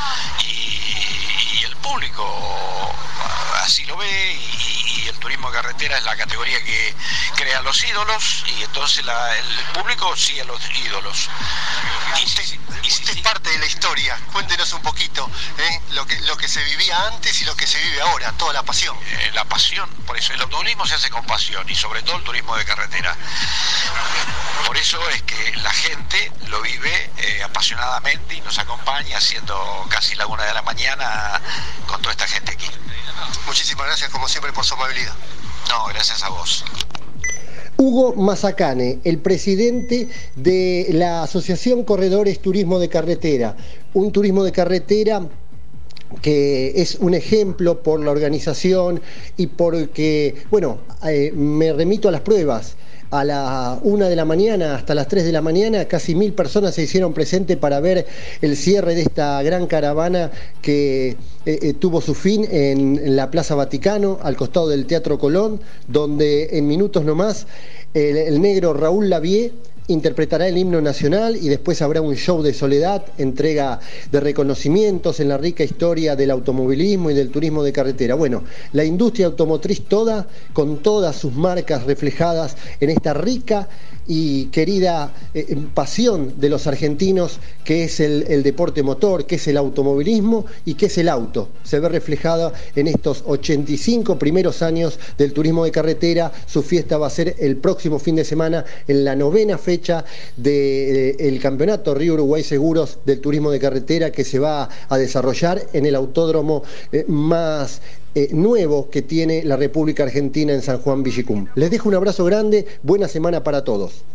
[SPEAKER 10] y, y el público así lo ve, y, y el turismo de carretera es la categoría que crea los ídolos, y entonces la, el público sigue a los ídolos.
[SPEAKER 11] Y usted, y usted es parte de la historia. Cuéntenos un poquito, ¿eh? lo que lo que se vivía antes y lo que se vive ahora, toda la pasión.
[SPEAKER 10] Eh, la pasión, por eso el automovilismo se hace con pasión, y sobre todo el turismo de carretera. Por eso es que la gente lo vive eh, apasionadamente y nos acompaña, siendo casi la una de la mañana con toda esta gente aquí.
[SPEAKER 11] Muchísimas gracias, como siempre, por su amabilidad.
[SPEAKER 10] No, gracias a vos.
[SPEAKER 9] Hugo Mazacane, el presidente de la Asociación Corredores Turismo de Carretera, un turismo de carretera que es un ejemplo por la organización y porque, bueno, eh, me remito a las pruebas. a la una de la mañana hasta las tres de la mañana, casi mil personas se hicieron presentes para ver el cierre de esta gran caravana que eh, eh, tuvo su fin en, en la Plaza Vaticano, al costado del Teatro Colón, donde en minutos nomás el, el negro Raúl Lavie interpretará el himno nacional y después habrá un show de soledad, entrega de reconocimientos en la rica historia del automovilismo y del turismo de carretera. Bueno, la industria automotriz toda, con todas sus marcas reflejadas en esta rica y querida eh, pasión de los argentinos, que es el, el deporte motor, que es el automovilismo y que es el auto. Se ve reflejada en estos ochenta y cinco primeros años del turismo de carretera. Su fiesta va a ser el próximo fin de semana, en la novena fecha del de, campeonato Río Uruguay Seguros del turismo de carretera, que se va a desarrollar en el autódromo eh, más Eh, nuevo que tiene la República Argentina en San Juan Villicum. Les dejo un abrazo grande, buena semana para todos.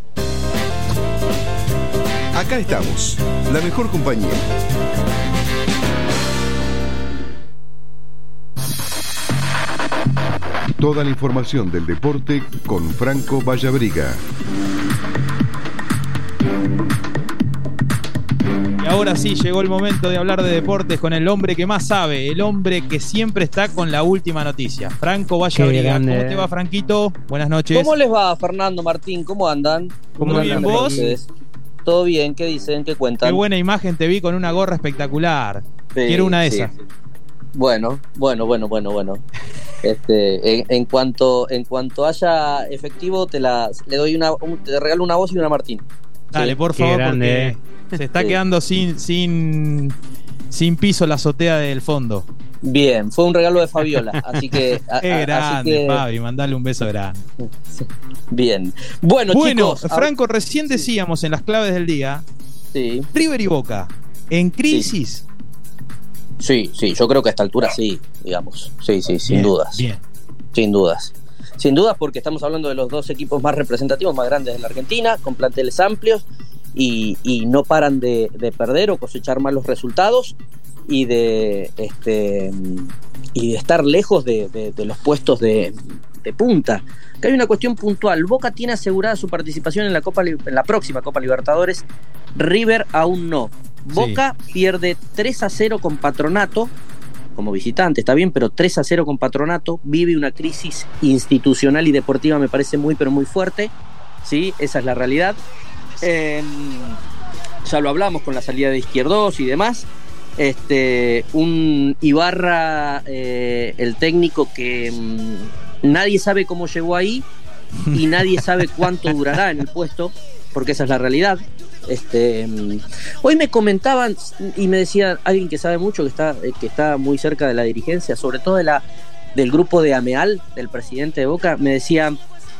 [SPEAKER 1] Acá estamos, la mejor compañía. Toda la información del deporte con Franco Vallabriga.
[SPEAKER 3] Y ahora sí, llegó el momento de hablar de deportes con el hombre que más sabe, el hombre que siempre está con la última noticia. Franco Vallabriga. ¿Cómo te va, Franquito? Buenas noches.
[SPEAKER 12] ¿Cómo les va, Fernando, Martín? ¿Cómo andan?
[SPEAKER 3] ¿Cómo Muy bien, ¿vos?
[SPEAKER 12] ¿Todo bien? ¿Qué dicen? ¿Qué cuentan?
[SPEAKER 3] Qué buena imagen te vi con una gorra espectacular. Sí, quiero una de sí, esas. Sí.
[SPEAKER 12] Bueno, bueno, bueno, bueno, bueno. Este, en, en cuanto en cuanto haya efectivo, te la le doy una, un, te regalo una voz y una Martín.
[SPEAKER 3] Dale, sí, por favor, porque se está sí. quedando sin, sin, sin piso la azotea del fondo.
[SPEAKER 12] Bien, fue un regalo de Fabiola, así que...
[SPEAKER 3] Qué
[SPEAKER 12] a,
[SPEAKER 3] grande,
[SPEAKER 12] así que...
[SPEAKER 3] Fabi, mandale un beso grande.
[SPEAKER 12] Bien. Bueno,
[SPEAKER 3] bueno
[SPEAKER 12] chicos...
[SPEAKER 3] Franco, recién sí. decíamos en las claves del día,
[SPEAKER 12] sí.
[SPEAKER 3] River y Boca, ¿en crisis?
[SPEAKER 12] Sí. sí, sí, yo creo que a esta altura sí, digamos. Sí, sí, sin
[SPEAKER 3] bien,
[SPEAKER 12] dudas.
[SPEAKER 3] Bien.
[SPEAKER 12] Sin dudas. Sin dudas, porque estamos hablando de los dos equipos más representativos, más grandes de la Argentina, con planteles amplios y, y no paran de, de perder o cosechar malos resultados y de este y de estar lejos de, de, de los puestos de, de punta. Que hay una cuestión puntual. Boca tiene asegurada su participación en la Copa en la próxima Copa Libertadores. River aún no. Boca sí. pierde tres a cero con Patronato como visitante, está bien, pero tres a cero con Patronato, vive una crisis institucional y deportiva, me parece muy, pero muy fuerte, ¿sí? Esa es la realidad. Eh, ya lo hablamos con la salida de Izquierdos y demás. Este, un Ibarra, eh, el técnico que mmm, nadie sabe cómo llegó ahí y nadie sabe cuánto durará en el puesto, porque esa es la realidad. Este, hoy me comentaban y me decía alguien que sabe mucho, que está, que está muy cerca de la dirigencia, sobre todo de la, del grupo de Ameal, del presidente de Boca, me decía,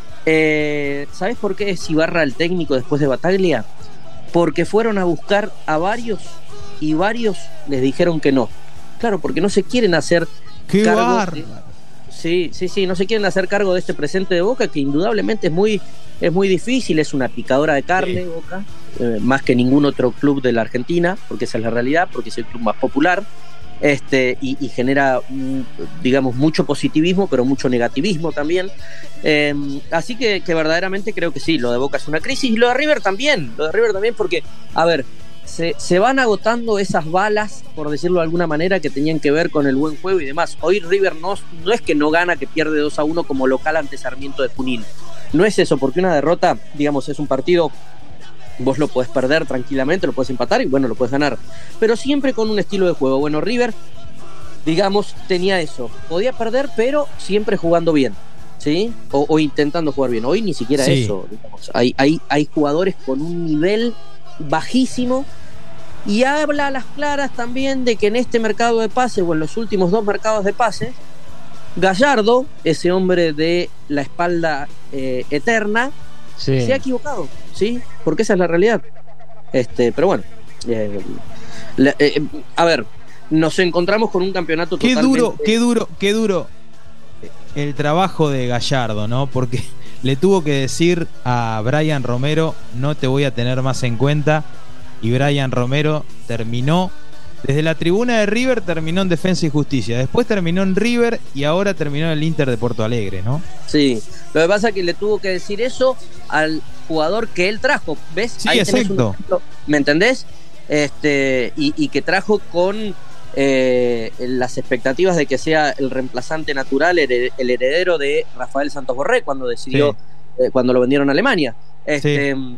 [SPEAKER 12] eh, ¿sabes por qué es Ibarra el técnico después de Bataglia? Porque fueron a buscar a varios y varios les dijeron que no. Claro, porque no se quieren hacer
[SPEAKER 3] ¡Qué
[SPEAKER 12] cargo de, sí, sí, sí, no se quieren hacer cargo de este presente de Boca, que indudablemente es muy, es muy difícil, es una picadora de carne, sí. Boca. Eh, más que ningún otro club de la Argentina, porque esa es la realidad, porque es el club más popular, este, y, y genera, digamos, mucho positivismo, pero mucho negativismo también. Eh, así que, que verdaderamente creo que sí, lo de Boca es una crisis, y lo de River también, lo de River también, porque, a ver, se, se van agotando esas balas, por decirlo de alguna manera, que tenían que ver con el buen juego y demás. Hoy River no, no es que no gana, que pierde dos a uno como local ante Sarmiento de Junín. No es eso, porque una derrota, digamos, es un partido. Vos lo podés perder tranquilamente, lo podés empatar y bueno, lo podés ganar. Pero siempre con un estilo de juego. Bueno, River, digamos, tenía eso. Podía perder, pero siempre jugando bien, ¿sí? O, o intentando jugar bien. Hoy ni siquiera sí. eso. Digamos. Hay, hay, hay jugadores con un nivel bajísimo y habla a las claras también de que en este mercado de pases, o en los últimos dos mercados de pases, Gallardo, ese hombre de la espalda eh, eterna, sí. se ha equivocado, ¿sí? Porque esa es la realidad. Este, pero bueno, eh, la, eh, a ver, nos encontramos con un campeonato
[SPEAKER 3] qué
[SPEAKER 12] totalmente...
[SPEAKER 3] duro, qué duro, qué duro el trabajo de Gallardo, ¿no? Porque le tuvo que decir a Brian Romero, no te voy a tener más en cuenta, y Brian Romero terminó Desde la tribuna de River terminó en Defensa y Justicia, después terminó en River y ahora terminó en el Inter de Porto Alegre, ¿no?
[SPEAKER 12] Sí, lo que pasa es que le tuvo que decir eso al jugador que él trajo, ¿ves?
[SPEAKER 3] Sí,
[SPEAKER 12] Ahí tenés
[SPEAKER 3] exacto.
[SPEAKER 12] un ejemplo, ¿me entendés? Este, y, y que trajo con eh, las expectativas de que sea el reemplazante natural, el, el heredero de Rafael Santos Borré cuando decidió, sí. eh, cuando lo vendieron a Alemania. Este, sí.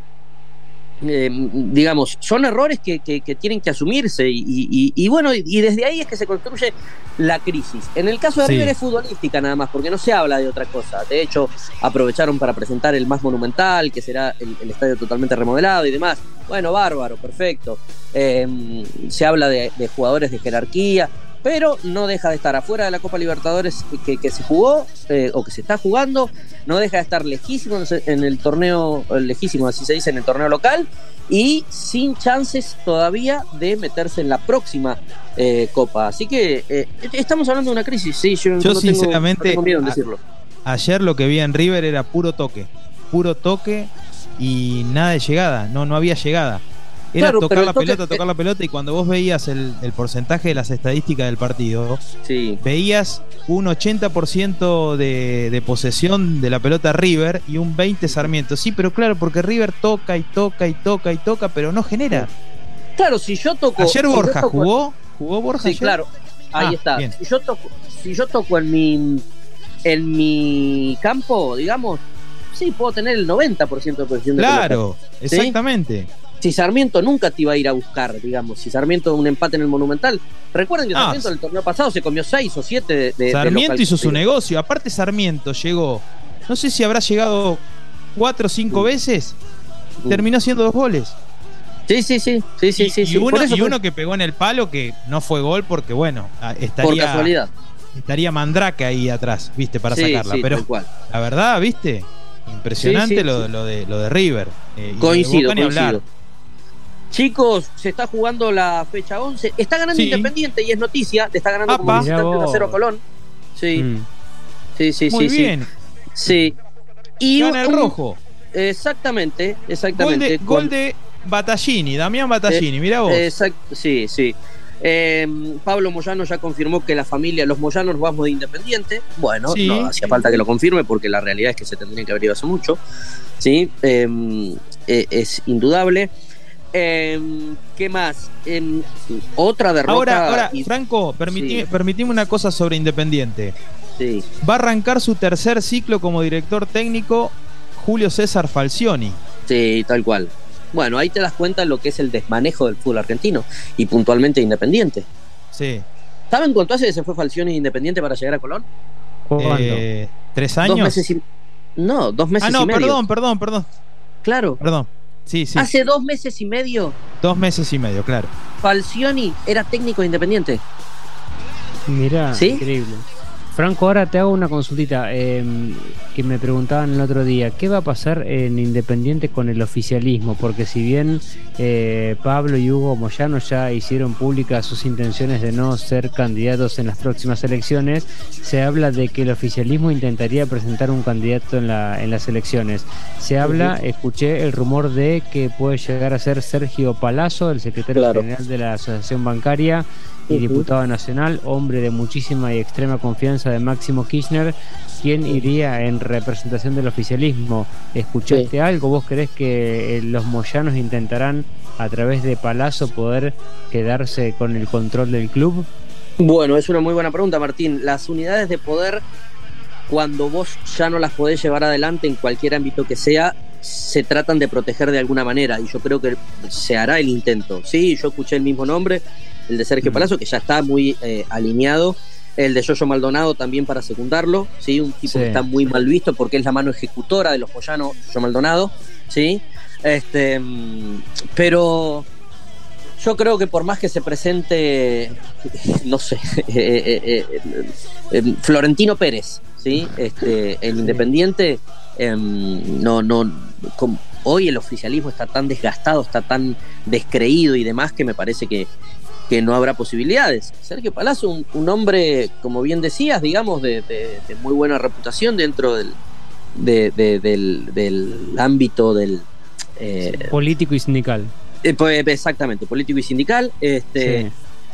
[SPEAKER 12] eh, digamos, son errores que, que, que tienen que asumirse y, y, y bueno, y, y desde ahí es que se construye la crisis. En el caso de
[SPEAKER 3] Sí.
[SPEAKER 12] River es futbolística nada más, porque no se habla de otra cosa. De hecho, aprovecharon para presentar el más monumental, que será el, el estadio totalmente remodelado y demás. Bueno, bárbaro, perfecto. Eh, se habla de, de jugadores de jerarquía, pero no deja de estar afuera de la Copa Libertadores que, que se jugó eh, o que se está jugando, no deja de estar lejísimo en el torneo, lejísimo así se dice, en el torneo local, y sin chances todavía de meterse en la próxima eh, Copa. Así que eh, estamos hablando de una crisis, sí, yo,
[SPEAKER 3] Yo
[SPEAKER 12] no
[SPEAKER 3] sinceramente,
[SPEAKER 12] tengo, no tengo miedo en decirlo.
[SPEAKER 3] A, ayer lo que vi en River era puro toque, puro toque y nada de llegada, no, no había llegada. Era
[SPEAKER 12] Claro,
[SPEAKER 3] tocar
[SPEAKER 12] pero
[SPEAKER 3] la
[SPEAKER 12] el toque-
[SPEAKER 3] pelota, tocar la pelota, y cuando vos veías el, el porcentaje de las estadísticas del partido,
[SPEAKER 12] sí.
[SPEAKER 3] veías un ochenta por ciento de, de posesión de la pelota River y un veinte por ciento Sarmiento. Sí, pero claro, porque River toca y toca y toca y toca, pero no genera.
[SPEAKER 12] Claro, si yo toco...
[SPEAKER 3] Ayer
[SPEAKER 12] si yo
[SPEAKER 3] Borja
[SPEAKER 12] toco-
[SPEAKER 3] jugó, jugó Borja
[SPEAKER 12] Sí,
[SPEAKER 3] ayer?
[SPEAKER 12] claro, ahí
[SPEAKER 3] Ah,
[SPEAKER 12] está.
[SPEAKER 3] bien.
[SPEAKER 12] Si yo toco, si yo toco en mi en mi campo, digamos, sí, puedo tener el noventa por ciento de posesión de
[SPEAKER 3] Claro,
[SPEAKER 12] pelota. ¿Sí?
[SPEAKER 3] exactamente.
[SPEAKER 12] Si Sarmiento nunca te iba a ir a buscar, digamos, si Sarmiento un empate en el Monumental. Recuerden que
[SPEAKER 3] Ah,
[SPEAKER 12] Sarmiento en el torneo pasado se comió seis o siete de, de
[SPEAKER 3] Sarmiento
[SPEAKER 12] de
[SPEAKER 3] hizo su
[SPEAKER 12] local.
[SPEAKER 3] negocio. Aparte, Sarmiento llegó, no sé si habrá llegado cuatro o cinco veces, terminó haciendo dos goles.
[SPEAKER 12] Sí, sí, sí, sí, sí,
[SPEAKER 3] y,
[SPEAKER 12] sí,
[SPEAKER 3] y
[SPEAKER 12] sí.
[SPEAKER 3] uno,
[SPEAKER 12] Por eso
[SPEAKER 3] y
[SPEAKER 12] fue-
[SPEAKER 3] uno que pegó en el palo, que no fue gol porque, bueno, ah, estaría,
[SPEAKER 12] por casualidad.
[SPEAKER 3] estaría Mandrake ahí atrás, viste, para
[SPEAKER 12] Sí,
[SPEAKER 3] sacarla.
[SPEAKER 12] sí,
[SPEAKER 3] Pero
[SPEAKER 12] tal cual.
[SPEAKER 3] la verdad, viste, impresionante
[SPEAKER 12] Sí, sí,
[SPEAKER 3] lo,
[SPEAKER 12] sí.
[SPEAKER 3] lo, de, lo de River. Eh, y lo de
[SPEAKER 12] Coincido,
[SPEAKER 3] Boca ni hablar.
[SPEAKER 12] coincido. Chicos, se está jugando la fecha once. Está ganando
[SPEAKER 3] Sí.
[SPEAKER 12] Independiente y es noticia. Le está ganando como
[SPEAKER 3] Apa.
[SPEAKER 12] visitante
[SPEAKER 4] Mirá
[SPEAKER 12] uno a
[SPEAKER 4] vos.
[SPEAKER 12] cero a Colón. Sí,
[SPEAKER 4] Mm.
[SPEAKER 12] sí, sí,
[SPEAKER 3] Muy
[SPEAKER 12] sí.
[SPEAKER 3] bien.
[SPEAKER 12] Sí. Y
[SPEAKER 3] Gana el
[SPEAKER 12] un-
[SPEAKER 3] rojo.
[SPEAKER 12] Exactamente,
[SPEAKER 3] Gol
[SPEAKER 12] exactamente.
[SPEAKER 3] de,
[SPEAKER 12] Con-
[SPEAKER 3] gol de Battaglini, Damián Battaglini,
[SPEAKER 12] Eh,
[SPEAKER 3] mirá vos.
[SPEAKER 12] Exact- sí, sí. Eh, Pablo Moyano ya confirmó que la familia, los Moyanos vamos de Independiente. Bueno,
[SPEAKER 3] Sí.
[SPEAKER 12] no hacía falta que lo confirme porque la realidad es que se tendrían que haber ido hace mucho. Sí, eh, eh, es indudable. Eh, ¿Qué más? Eh, otra derrota.
[SPEAKER 3] Ahora, ahora,
[SPEAKER 12] y-
[SPEAKER 3] Franco, permitime,
[SPEAKER 12] Sí.
[SPEAKER 3] permitime una cosa sobre Independiente.
[SPEAKER 12] Sí.
[SPEAKER 3] Va a arrancar su tercer ciclo como director técnico Julio César Falcioni.
[SPEAKER 12] Sí, tal cual. Bueno, ahí te das cuenta de lo que es el desmanejo del fútbol argentino y puntualmente Independiente.
[SPEAKER 3] Sí.
[SPEAKER 12] ¿Saben cuánto hace que se fue Falcioni Independiente para llegar a Colón?
[SPEAKER 4] ¿Cuándo?
[SPEAKER 3] Eh, ¿Tres años?
[SPEAKER 12] Dos meses y... No, dos meses
[SPEAKER 3] ah, no,
[SPEAKER 12] y medio.
[SPEAKER 3] perdón, perdón, perdón.
[SPEAKER 12] Claro.
[SPEAKER 3] Perdón. Sí, sí.
[SPEAKER 12] Hace dos meses y medio
[SPEAKER 3] Dos meses y medio, claro.
[SPEAKER 12] Falcioni era técnico de Independiente.
[SPEAKER 4] Mirá,
[SPEAKER 12] ¿Sí?
[SPEAKER 4] increíble. Franco, ahora te hago una consultita eh, que me preguntaban el otro día. ¿Qué va a pasar en Independiente con el oficialismo? Porque si bien eh, Pablo y Hugo Moyano ya hicieron públicas sus intenciones de no ser candidatos en las próximas elecciones, se habla de que el oficialismo intentaría presentar un candidato en, la, en las elecciones. Se habla,
[SPEAKER 12] Ujú.
[SPEAKER 4] escuché el rumor de que puede llegar a ser Sergio Palazzo, el secretario
[SPEAKER 12] Claro.
[SPEAKER 4] general de la Asociación Bancaria y
[SPEAKER 12] Ujú.
[SPEAKER 4] diputado nacional, hombre de muchísima y extrema confianza de Máximo Kirchner, quien iría en representación del oficialismo. ¿Escuchaste
[SPEAKER 12] Sí.
[SPEAKER 4] algo? ¿Vos creés que eh, los moyanos intentarán a través de Palazzo poder quedarse con el control del club?
[SPEAKER 12] Bueno, es una muy buena pregunta, Martín. Las unidades de poder, cuando vos ya no las podés llevar adelante en cualquier ámbito que sea, se tratan de proteger de alguna manera y yo creo que se hará el intento. Sí, yo escuché el mismo nombre, el de Sergio
[SPEAKER 4] Mm.
[SPEAKER 12] Palazzo, que ya está muy eh, alineado, el de Yoyo Maldonado también para secundarlo, ¿sí? Un tipo
[SPEAKER 4] Sí.
[SPEAKER 12] que está muy mal visto porque es la mano ejecutora de los Moyanos, Yoyo Maldonado, ¿sí? Este, mm, pero yo creo que por más que se presente, no sé, eh, eh, eh, eh, eh, Florentino Pérez, ¿sí? Este, el Independiente, eh, no, no, com- hoy el oficialismo está tan desgastado, está tan descreído y demás que me parece que, que no habrá posibilidades. Sergio Palazzo, un, un hombre, como bien decías, digamos, de, de- de muy buena reputación dentro del, de- de- del, del ámbito del... eh,
[SPEAKER 4] Político y sindical.
[SPEAKER 12] eh, pues, exactamente, político y sindical. Este,
[SPEAKER 4] Sí.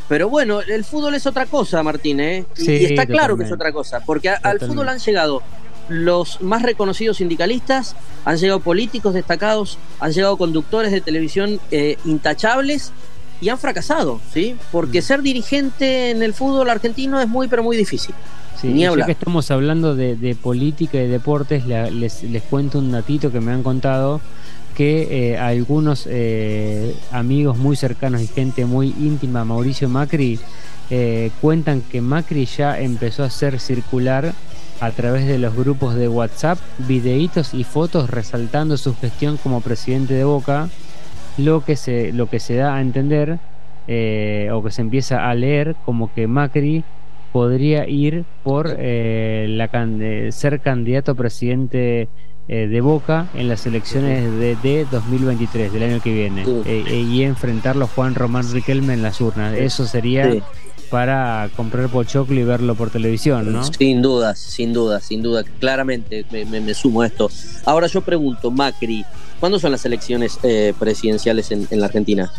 [SPEAKER 12] Pero bueno, el fútbol es otra cosa, Martín, ¿eh? Y,
[SPEAKER 4] Sí,
[SPEAKER 12] y está
[SPEAKER 4] totalmente.
[SPEAKER 12] claro que es otra cosa, porque a, al
[SPEAKER 4] Totalmente.
[SPEAKER 12] fútbol han llegado los más reconocidos sindicalistas, han llegado políticos destacados, han llegado conductores de televisión eh, intachables y han fracasado, ¿sí? Porque ser dirigente en el fútbol argentino es muy, pero muy difícil.
[SPEAKER 4] Sí,
[SPEAKER 12] Ni
[SPEAKER 4] ya
[SPEAKER 12] hablar.
[SPEAKER 4] que estamos hablando de, de política y deportes, la- les, les cuento un datito que me han contado, que eh, algunos eh, amigos muy cercanos y gente muy íntima a Mauricio Macri eh, cuentan que Macri ya empezó a hacer circular a través de los grupos de WhatsApp videitos y fotos resaltando su gestión como presidente de Boca, lo que se, lo que se da a entender eh, o que se empieza a leer como que Macri podría ir por eh, la can- eh, ser candidato a presidente eh, de Boca en las elecciones de, de dos mil veintitrés, del año que viene,
[SPEAKER 12] Sí.
[SPEAKER 4] eh, eh, y enfrentarlo a Juan Román Riquelme en las urnas. Eso sería
[SPEAKER 12] Sí.
[SPEAKER 4] para comprar pochoclo y verlo por televisión, ¿no?
[SPEAKER 12] Sin dudas, sin dudas, sin duda, claramente me, me- me sumo a esto. Ahora yo pregunto, Macri, ¿cuándo son las elecciones eh, presidenciales en, en la Argentina?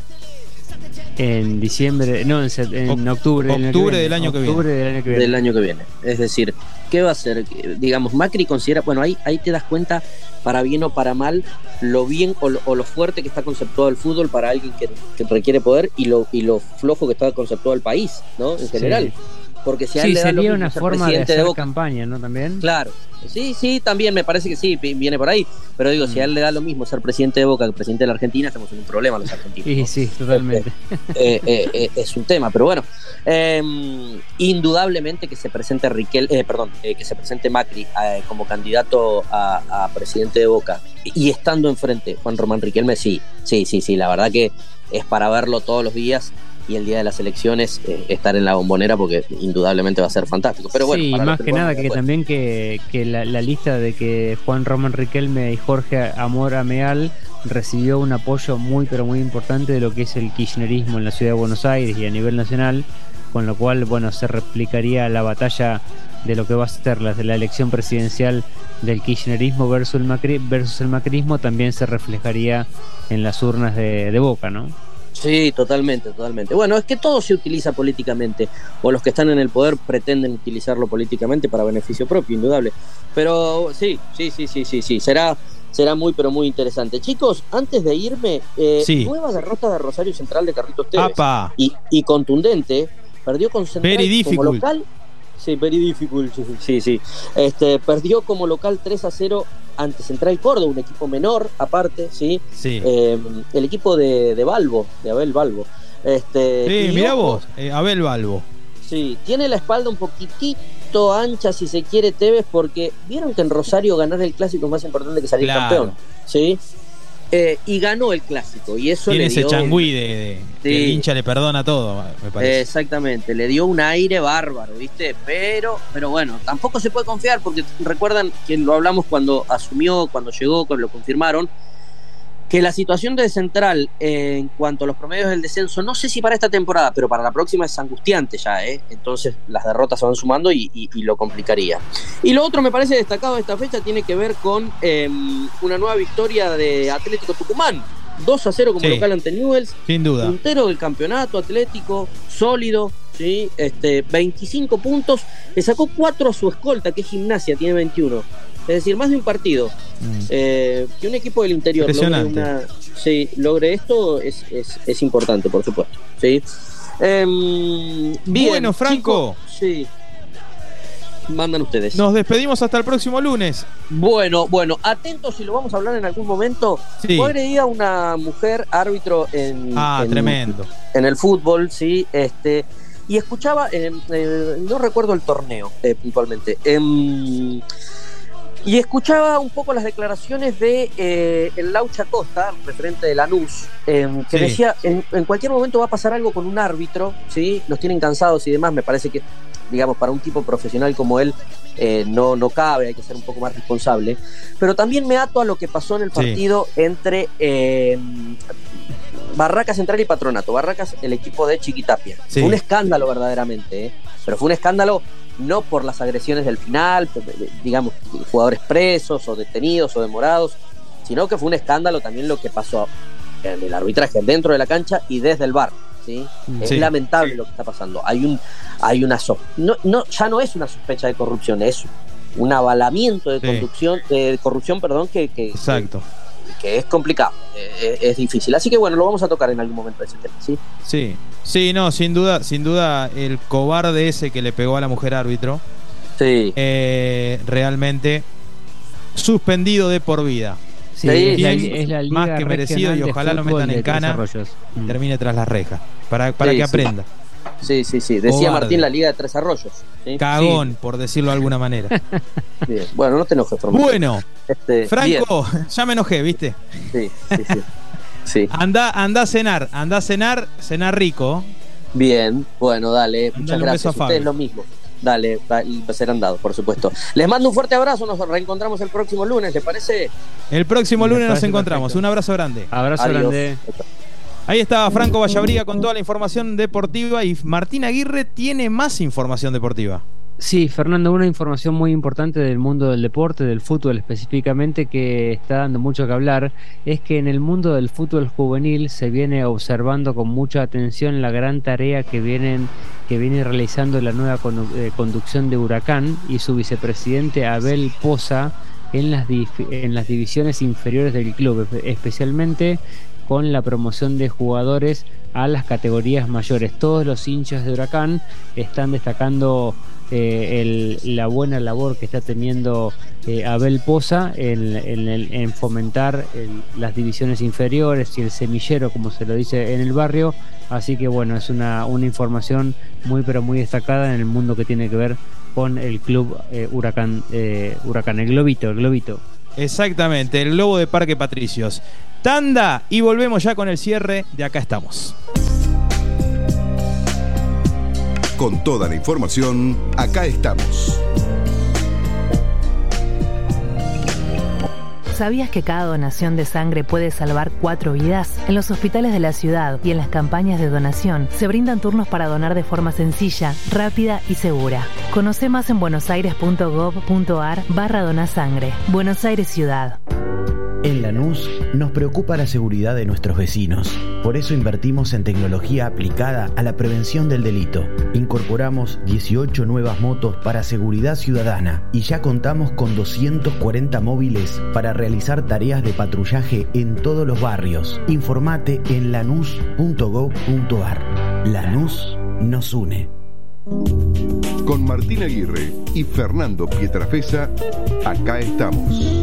[SPEAKER 4] En diciembre, no, en, se- en
[SPEAKER 3] Oc-
[SPEAKER 4] octubre, del año que
[SPEAKER 3] octubre
[SPEAKER 4] viene.
[SPEAKER 3] del año que viene.
[SPEAKER 4] Octubre del año que viene.
[SPEAKER 12] Del año que viene. Es decir, ¿qué va a hacer? Digamos, Macri considera, bueno, ahí, ahí te das cuenta, para bien o para mal, lo bien o lo, o lo fuerte que está conceptuado el fútbol para alguien que, que requiere poder y lo, y lo flojo que está conceptuado el país, ¿no? En general. Porque si a él
[SPEAKER 4] Sí,
[SPEAKER 12] le da lo
[SPEAKER 4] sería
[SPEAKER 12] mismo
[SPEAKER 4] una
[SPEAKER 12] ser
[SPEAKER 4] forma de
[SPEAKER 12] presidente
[SPEAKER 4] hacer
[SPEAKER 12] de Boca,
[SPEAKER 4] campaña, ¿no? También.
[SPEAKER 12] claro. Sí, sí, también me parece que sí, vi- viene por ahí. Pero digo, si a él le da lo mismo ser presidente de Boca que presidente de la Argentina, estamos en un problema los argentinos.
[SPEAKER 4] Sí,
[SPEAKER 12] ¿no?
[SPEAKER 4] sí, totalmente.
[SPEAKER 12] Eh, eh, eh, es un tema, pero bueno, eh, indudablemente que se presente Riquel, eh, perdón, eh, que se presente Macri eh, como candidato a, a presidente de Boca y estando enfrente Juan Román Riquelme, sí, sí, sí, sí, la verdad que es para verlo todos los días y el día de las elecciones eh, estar en la bombonera porque indudablemente va a ser fantástico. Pero bueno,
[SPEAKER 4] sí,
[SPEAKER 12] para
[SPEAKER 4] más
[SPEAKER 12] los
[SPEAKER 4] que nada
[SPEAKER 12] bueno,
[SPEAKER 4] que
[SPEAKER 12] después.
[SPEAKER 4] también que, que la, la lista de que Juan Román Riquelme y Jorge Amor Ameal recibió un apoyo muy pero muy importante de lo que es el kirchnerismo en la ciudad de Buenos Aires y a nivel nacional, con lo cual, bueno, se replicaría la batalla de lo que va a ser la, la elección presidencial del kirchnerismo versus el, macri, versus el macrismo, también se reflejaría en las urnas de, de Boca, ¿no?
[SPEAKER 12] Sí, totalmente, totalmente. Bueno, es que todo se utiliza políticamente, o los que están en el poder pretenden utilizarlo políticamente para beneficio propio, indudable. Pero sí, sí, sí, sí, sí, sí, será, será muy, pero muy interesante. Chicos, antes de irme, eh,
[SPEAKER 3] Sí.
[SPEAKER 12] nueva derrota de Rosario Central de Carlitos Tevez.
[SPEAKER 3] ¡Apa!
[SPEAKER 12] Y, y contundente, perdió con Central
[SPEAKER 3] Very
[SPEAKER 12] como
[SPEAKER 3] difficult.
[SPEAKER 12] local. Sí, very difficult, sí, sí, sí. Este, perdió como local tres a cero ante Central Córdoba, un equipo menor, aparte, ¿sí?
[SPEAKER 3] Sí.
[SPEAKER 12] Eh, el equipo de, de Balbo, de Abel Balbo. Este,
[SPEAKER 3] Sí,
[SPEAKER 12] y
[SPEAKER 3] mirá
[SPEAKER 12] ojo,
[SPEAKER 3] vos, eh, Abel Balbo.
[SPEAKER 12] Sí, tiene la espalda un poquitito ancha, si se quiere, Tevez, porque vieron que en Rosario ganar el clásico es más importante que salir
[SPEAKER 3] Claro.
[SPEAKER 12] campeón, ¿sí? Eh, y ganó el clásico, y eso
[SPEAKER 3] Tiene
[SPEAKER 12] le
[SPEAKER 3] ese
[SPEAKER 12] dio...
[SPEAKER 3] changüí de, de- que
[SPEAKER 12] Sí.
[SPEAKER 3] el hincha le perdona todo, me parece.
[SPEAKER 12] Exactamente, le dio un aire bárbaro, ¿viste? Pero, pero bueno, tampoco se puede confiar porque recuerdan que lo hablamos cuando asumió, cuando llegó, cuando lo confirmaron, que la situación de Central eh, en cuanto a los promedios del descenso, no sé si para esta temporada, pero para la próxima es angustiante ya, ¿eh? Entonces las derrotas se van sumando y, y- y lo complicaría. Y lo otro me parece destacado de esta fecha tiene que ver con eh, una nueva victoria de Atlético Tucumán, dos a cero como
[SPEAKER 3] Sí.
[SPEAKER 12] local ante Newell's.
[SPEAKER 3] Sin duda.
[SPEAKER 12] Puntero del campeonato, Atlético, sólido, ¿sí? Este, veinticinco puntos, le sacó cuatro a su escolta, que es Gimnasia, tiene veintiuno. Es decir, más de un partido.
[SPEAKER 3] Mm.
[SPEAKER 12] Eh, que un equipo del interior logre,
[SPEAKER 3] Impresionante.
[SPEAKER 12] una, sí, logre esto es, es, es importante, por supuesto. ¿Sí? Em, bien,
[SPEAKER 3] Bueno, Franco.
[SPEAKER 12] chicos, sí. Mandan ustedes.
[SPEAKER 3] Nos despedimos hasta el próximo lunes.
[SPEAKER 12] Bueno, bueno, atentos si lo vamos a hablar en algún momento.
[SPEAKER 3] Sí.
[SPEAKER 12] Fue agredida una mujer árbitro en,
[SPEAKER 3] Ah,
[SPEAKER 12] en-
[SPEAKER 3] tremendo.
[SPEAKER 12] en el fútbol, sí, este, y escuchaba, eh, eh, no recuerdo el torneo eh, puntualmente, em, y escuchaba un poco las declaraciones de eh, el Laucha Costa, referente de Lanús, em, que
[SPEAKER 3] Sí.
[SPEAKER 12] decía, en, en cualquier momento va a pasar algo con un árbitro, ¿sí? Los tienen cansados y demás, me parece que, digamos, para un tipo profesional como él, eh, no, no cabe, hay que ser un poco más responsable, pero también me ato a lo que pasó en el
[SPEAKER 3] Sí.
[SPEAKER 12] partido entre... em, Barracas Central y Patronato. Barracas, el equipo de Chiquitapia.
[SPEAKER 3] Sí.
[SPEAKER 12] Fue un escándalo verdaderamente, ¿eh? Pero fue un escándalo no por las agresiones del final, digamos, jugadores presos o detenidos o demorados, sino que fue un escándalo también lo que pasó en el arbitraje dentro de la cancha y desde el V A R, ¿sí?
[SPEAKER 3] Sí.
[SPEAKER 12] Es lamentable lo que está pasando. Hay un, hay una so no, no, ya no es una sospecha de corrupción, es un avalamiento de
[SPEAKER 3] Sí.
[SPEAKER 12] conducción, de corrupción, perdón, que, que,
[SPEAKER 3] Exacto.
[SPEAKER 12] que, que es complicado, es, es difícil. Así que bueno, lo vamos a tocar en algún momento ese tema, ¿sí?
[SPEAKER 3] Sí, sí, no, sin duda, sin duda, el cobarde ese que le pegó a la mujer árbitro,
[SPEAKER 12] sí.
[SPEAKER 3] eh, realmente suspendido de por vida.
[SPEAKER 4] Sí,
[SPEAKER 12] Sí,
[SPEAKER 4] es, la,
[SPEAKER 3] sí,
[SPEAKER 4] es la Liga
[SPEAKER 3] más que merecido, y
[SPEAKER 4] Regional de
[SPEAKER 3] ojalá lo
[SPEAKER 4] Fútbol
[SPEAKER 3] metan en
[SPEAKER 4] de Tres
[SPEAKER 3] cana
[SPEAKER 4] Arroyos.
[SPEAKER 3] y
[SPEAKER 4] Mm.
[SPEAKER 3] termine tras las rejas, para, para
[SPEAKER 12] Sí,
[SPEAKER 3] que
[SPEAKER 12] sí.
[SPEAKER 3] aprenda.
[SPEAKER 12] Sí, sí, sí. Decía
[SPEAKER 3] Cobarde.
[SPEAKER 12] Martín, la Liga de Tres Arroyos. ¿sí?
[SPEAKER 3] Cagón, por decirlo de alguna manera.
[SPEAKER 12] Bien. Bueno, no te enojes, Formoso.
[SPEAKER 3] Bueno,
[SPEAKER 12] Este,
[SPEAKER 3] Franco, ya me enojé, ¿viste?
[SPEAKER 12] bien. Sí, sí, sí. Sí.
[SPEAKER 3] Anda, anda a cenar, anda a cenar, cenar rico.
[SPEAKER 12] Bien, bueno, dale. Muchas
[SPEAKER 3] Dale un beso
[SPEAKER 12] gracias.
[SPEAKER 3] a Fabio.
[SPEAKER 12] Ustedes lo mismo. Dale, serán dados, por supuesto. Les mando un fuerte abrazo. Nos reencontramos el próximo lunes, ¿les parece?
[SPEAKER 3] El próximo
[SPEAKER 4] Me
[SPEAKER 3] lunes nos
[SPEAKER 4] parece
[SPEAKER 3] encontramos.
[SPEAKER 4] perfecto.
[SPEAKER 3] Un abrazo grande.
[SPEAKER 4] Abrazo
[SPEAKER 12] Adiós.
[SPEAKER 4] grande.
[SPEAKER 3] Ahí estaba Franco Vallabriga con toda la información deportiva, y Martín Aguirre tiene más información deportiva.
[SPEAKER 4] Sí, Fernando, una información muy importante del mundo del deporte, del fútbol específicamente, que está dando mucho que hablar, es que en el mundo del fútbol juvenil se viene observando con mucha atención la gran tarea que vienen que viene realizando la nueva condu- eh, conducción de Huracán y su vicepresidente Abel Poza en las, dif- en las divisiones inferiores del club, espe- especialmente con la promoción de jugadores a las categorías mayores. Todos los hinchas de Huracán están destacando eh, el, la buena labor que está teniendo eh, Abel Poza en, en, el, en fomentar el, las divisiones inferiores y el semillero, como se lo dice en el barrio. Así que bueno, es una, una información muy pero muy destacada en el mundo que tiene que ver con el club eh, Huracán, eh, Huracán, el Globito, el Globito.
[SPEAKER 3] Exactamente, el Globo de Parque Patricios. Tanda y volvemos ya con el cierre de Acá Estamos.
[SPEAKER 1] Con toda la información, acá estamos.
[SPEAKER 7] ¿Sabías que cada donación de sangre puede salvar cuatro vidas? En los hospitales de la ciudad y en las campañas de donación se brindan turnos para donar de forma sencilla, rápida y segura. Conoce más en buenosaires.gov.ar barra donasangre. Buenos Aires Ciudad.
[SPEAKER 8] En Lanús nos preocupa la seguridad de nuestros vecinos. Por eso invertimos en tecnología aplicada a la prevención del delito. Incorporamos dieciocho nuevas motos para seguridad ciudadana y ya contamos con doscientos cuarenta móviles para realizar tareas de patrullaje en todos los barrios. Informate en lanús punto gov punto ar. Lanús nos une.
[SPEAKER 1] Con Martín Aguirre y Fernando Pietrafesa, acá estamos.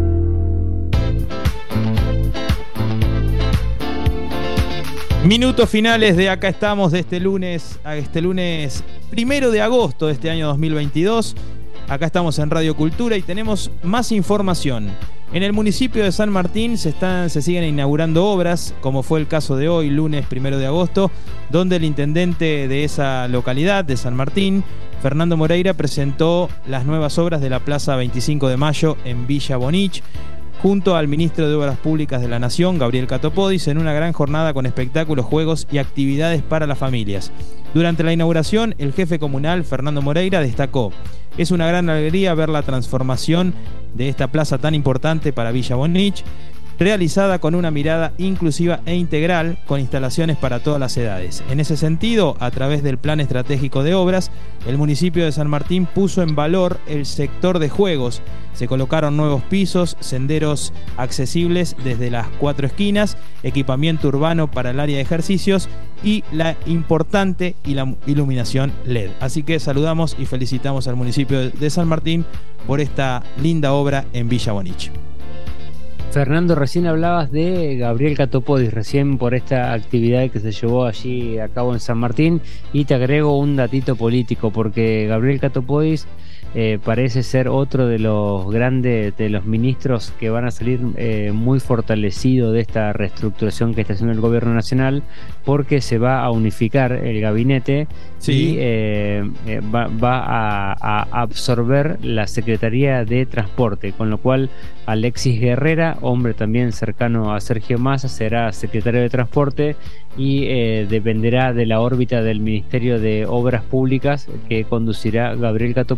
[SPEAKER 3] Minutos finales de Acá Estamos de este lunes, a este lunes primero de agosto de este año dos mil veintidós. Acá estamos en Radio Cultura y tenemos más información. En el municipio de San Martín se, están, se siguen inaugurando obras, como fue el caso de hoy, lunes primero de agosto, donde el intendente de esa localidad, de San Martín, Fernando Moreira, presentó las nuevas obras de la Plaza veinticinco de Mayo en Villa Bonich, junto al ministro de Obras Públicas de la Nación, Gabriel Catopodis, en una gran jornada con espectáculos, juegos y actividades para las familias. Durante la inauguración, el jefe comunal, Fernando Moreira, destacó: es una gran alegría ver la transformación de esta plaza tan importante para Villa Bonich, realizada con una mirada inclusiva e integral, con instalaciones para todas las edades. En ese sentido, a través del Plan Estratégico de Obras, el municipio de San Martín puso en valor el sector de juegos. Se colocaron nuevos pisos, senderos accesibles desde las cuatro esquinas, equipamiento urbano para el área de ejercicios y la importante iluminación L E D. Así que saludamos y felicitamos al municipio de San Martín por esta linda obra en Villa Bonich.
[SPEAKER 4] Fernando, recién hablabas de Gabriel Catopodis, recién por esta actividad que se llevó allí a cabo en San Martín, y te agrego un datito político, porque Gabriel Catopodis eh, parece ser otro de los grandes, de los ministros que van a salir eh, muy fortalecido de esta reestructuración que está haciendo el gobierno nacional, porque se va a unificar el gabinete. Sí. Y eh, eh, va, va a, a absorber la Secretaría de Transporte, con lo cual Alexis Guerrera, hombre también cercano a Sergio Massa, será secretario de Transporte y eh, dependerá de la órbita del Ministerio de Obras Públicas que conducirá Gabriel Catopodis, con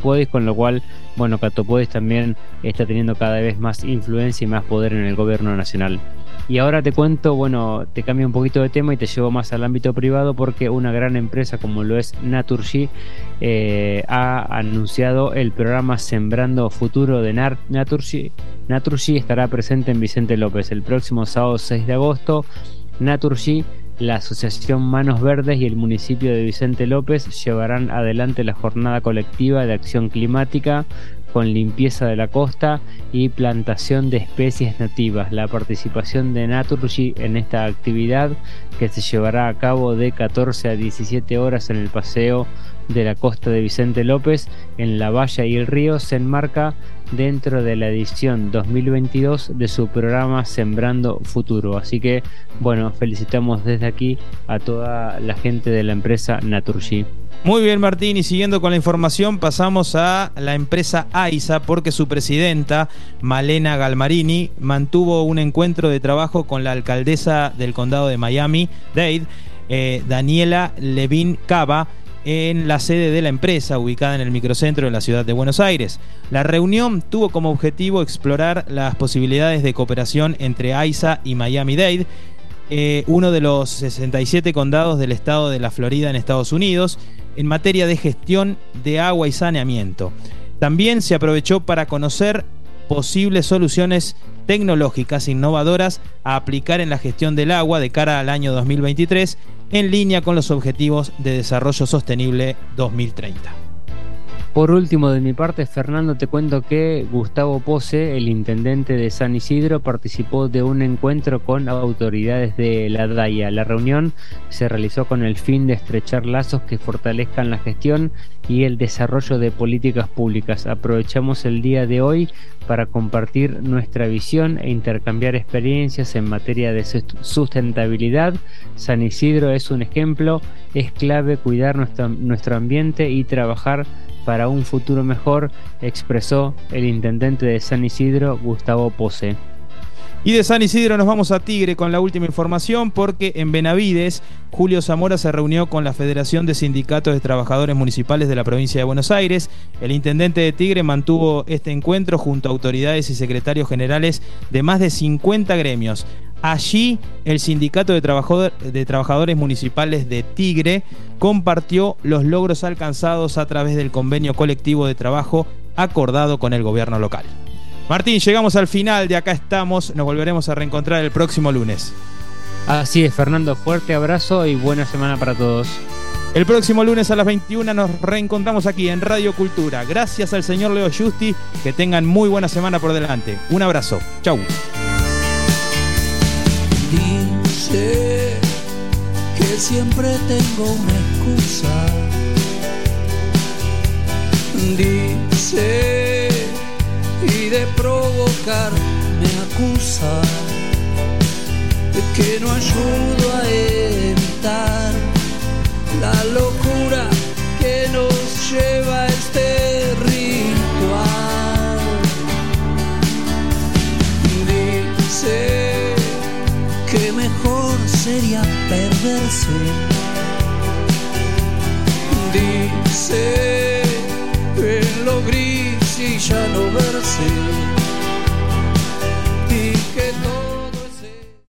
[SPEAKER 4] con lo cual, bueno, Catopodis también está teniendo cada vez más influencia y más poder en el gobierno nacional. Y ahora te cuento, bueno, te cambio un poquito de tema y te llevo más al ámbito privado, porque una gran empresa como lo es Naturgy eh, ha anunciado el programa Sembrando Futuro de Naturgy. Naturgy estará presente en Vicente López el próximo sábado seis de agosto. Naturgy, la Asociación Manos Verdes y el municipio de Vicente López llevarán adelante la jornada colectiva de acción climática con limpieza de la costa y plantación de especies nativas. La participación de Naturgy en esta actividad, que se llevará a cabo de catorce a diecisiete horas en el paseo de la costa de Vicente López, en la Valla y el Río, se enmarca dentro de la edición dos mil veintidós de su programa Sembrando Futuro. Así que, bueno, felicitamos desde aquí a toda la gente de la empresa Naturgy.
[SPEAKER 3] Muy bien, Martín, y siguiendo con la información, pasamos a la empresa AISA, porque su presidenta, Malena Galmarini, mantuvo un encuentro de trabajo con la alcaldesa del condado de Miami-Dade, eh, Daniela Levin Cava, en la sede de la empresa, ubicada en el microcentro de la ciudad de Buenos Aires. La reunión tuvo como objetivo explorar las posibilidades de cooperación entre AISA y Miami-Dade, eh, uno de los sesenta y siete condados del estado de la Florida en Estados Unidos, en materia de gestión de agua y saneamiento. También se aprovechó para conocer posibles soluciones tecnológicas innovadoras a aplicar en la gestión del agua de cara al año dos mil veintitrés, en línea con los Objetivos de Desarrollo Sostenible dos mil treinta.
[SPEAKER 4] Por último, de mi parte, Fernando, te cuento que Gustavo Pose, el intendente de San Isidro, participó de un encuentro con autoridades de la DAIA. La reunión se realizó con el fin de estrechar lazos que fortalezcan la gestión y el desarrollo de políticas públicas. Aprovechamos el día de hoy para compartir nuestra visión e intercambiar experiencias en materia de sustentabilidad. San Isidro es un ejemplo, es clave cuidar nuestro, nuestro ambiente y trabajar para un futuro mejor, expresó el intendente de San Isidro, Gustavo Pose.
[SPEAKER 3] Y de San Isidro nos vamos a Tigre con la última información, porque en Benavides, Julio Zamora se reunió con la Federación de Sindicatos de Trabajadores Municipales de la provincia de Buenos Aires. El intendente de Tigre mantuvo este encuentro junto a autoridades y secretarios generales de más de cincuenta gremios. Allí, el Sindicato de, Trabajador, de Trabajadores Municipales de Tigre compartió los logros alcanzados a través del convenio colectivo de trabajo acordado con el gobierno local. Martín, llegamos al final de Acá Estamos. Nos volveremos a reencontrar el próximo lunes.
[SPEAKER 4] Así es, Fernando. Fuerte abrazo y buena semana para todos.
[SPEAKER 3] El próximo lunes a las veintiuna nos reencontramos aquí en Radio Cultura. Gracias al señor Leo Justi. Que tengan muy buena semana por delante. Un abrazo. Chau.
[SPEAKER 13] Dice que siempre tengo una excusa. Dice y de provocar me acusa de que no ayudo a evitar la locura que nos lleva a este ritual. Dice que mejor sería perderse. Dice en lo gris y ya no verse.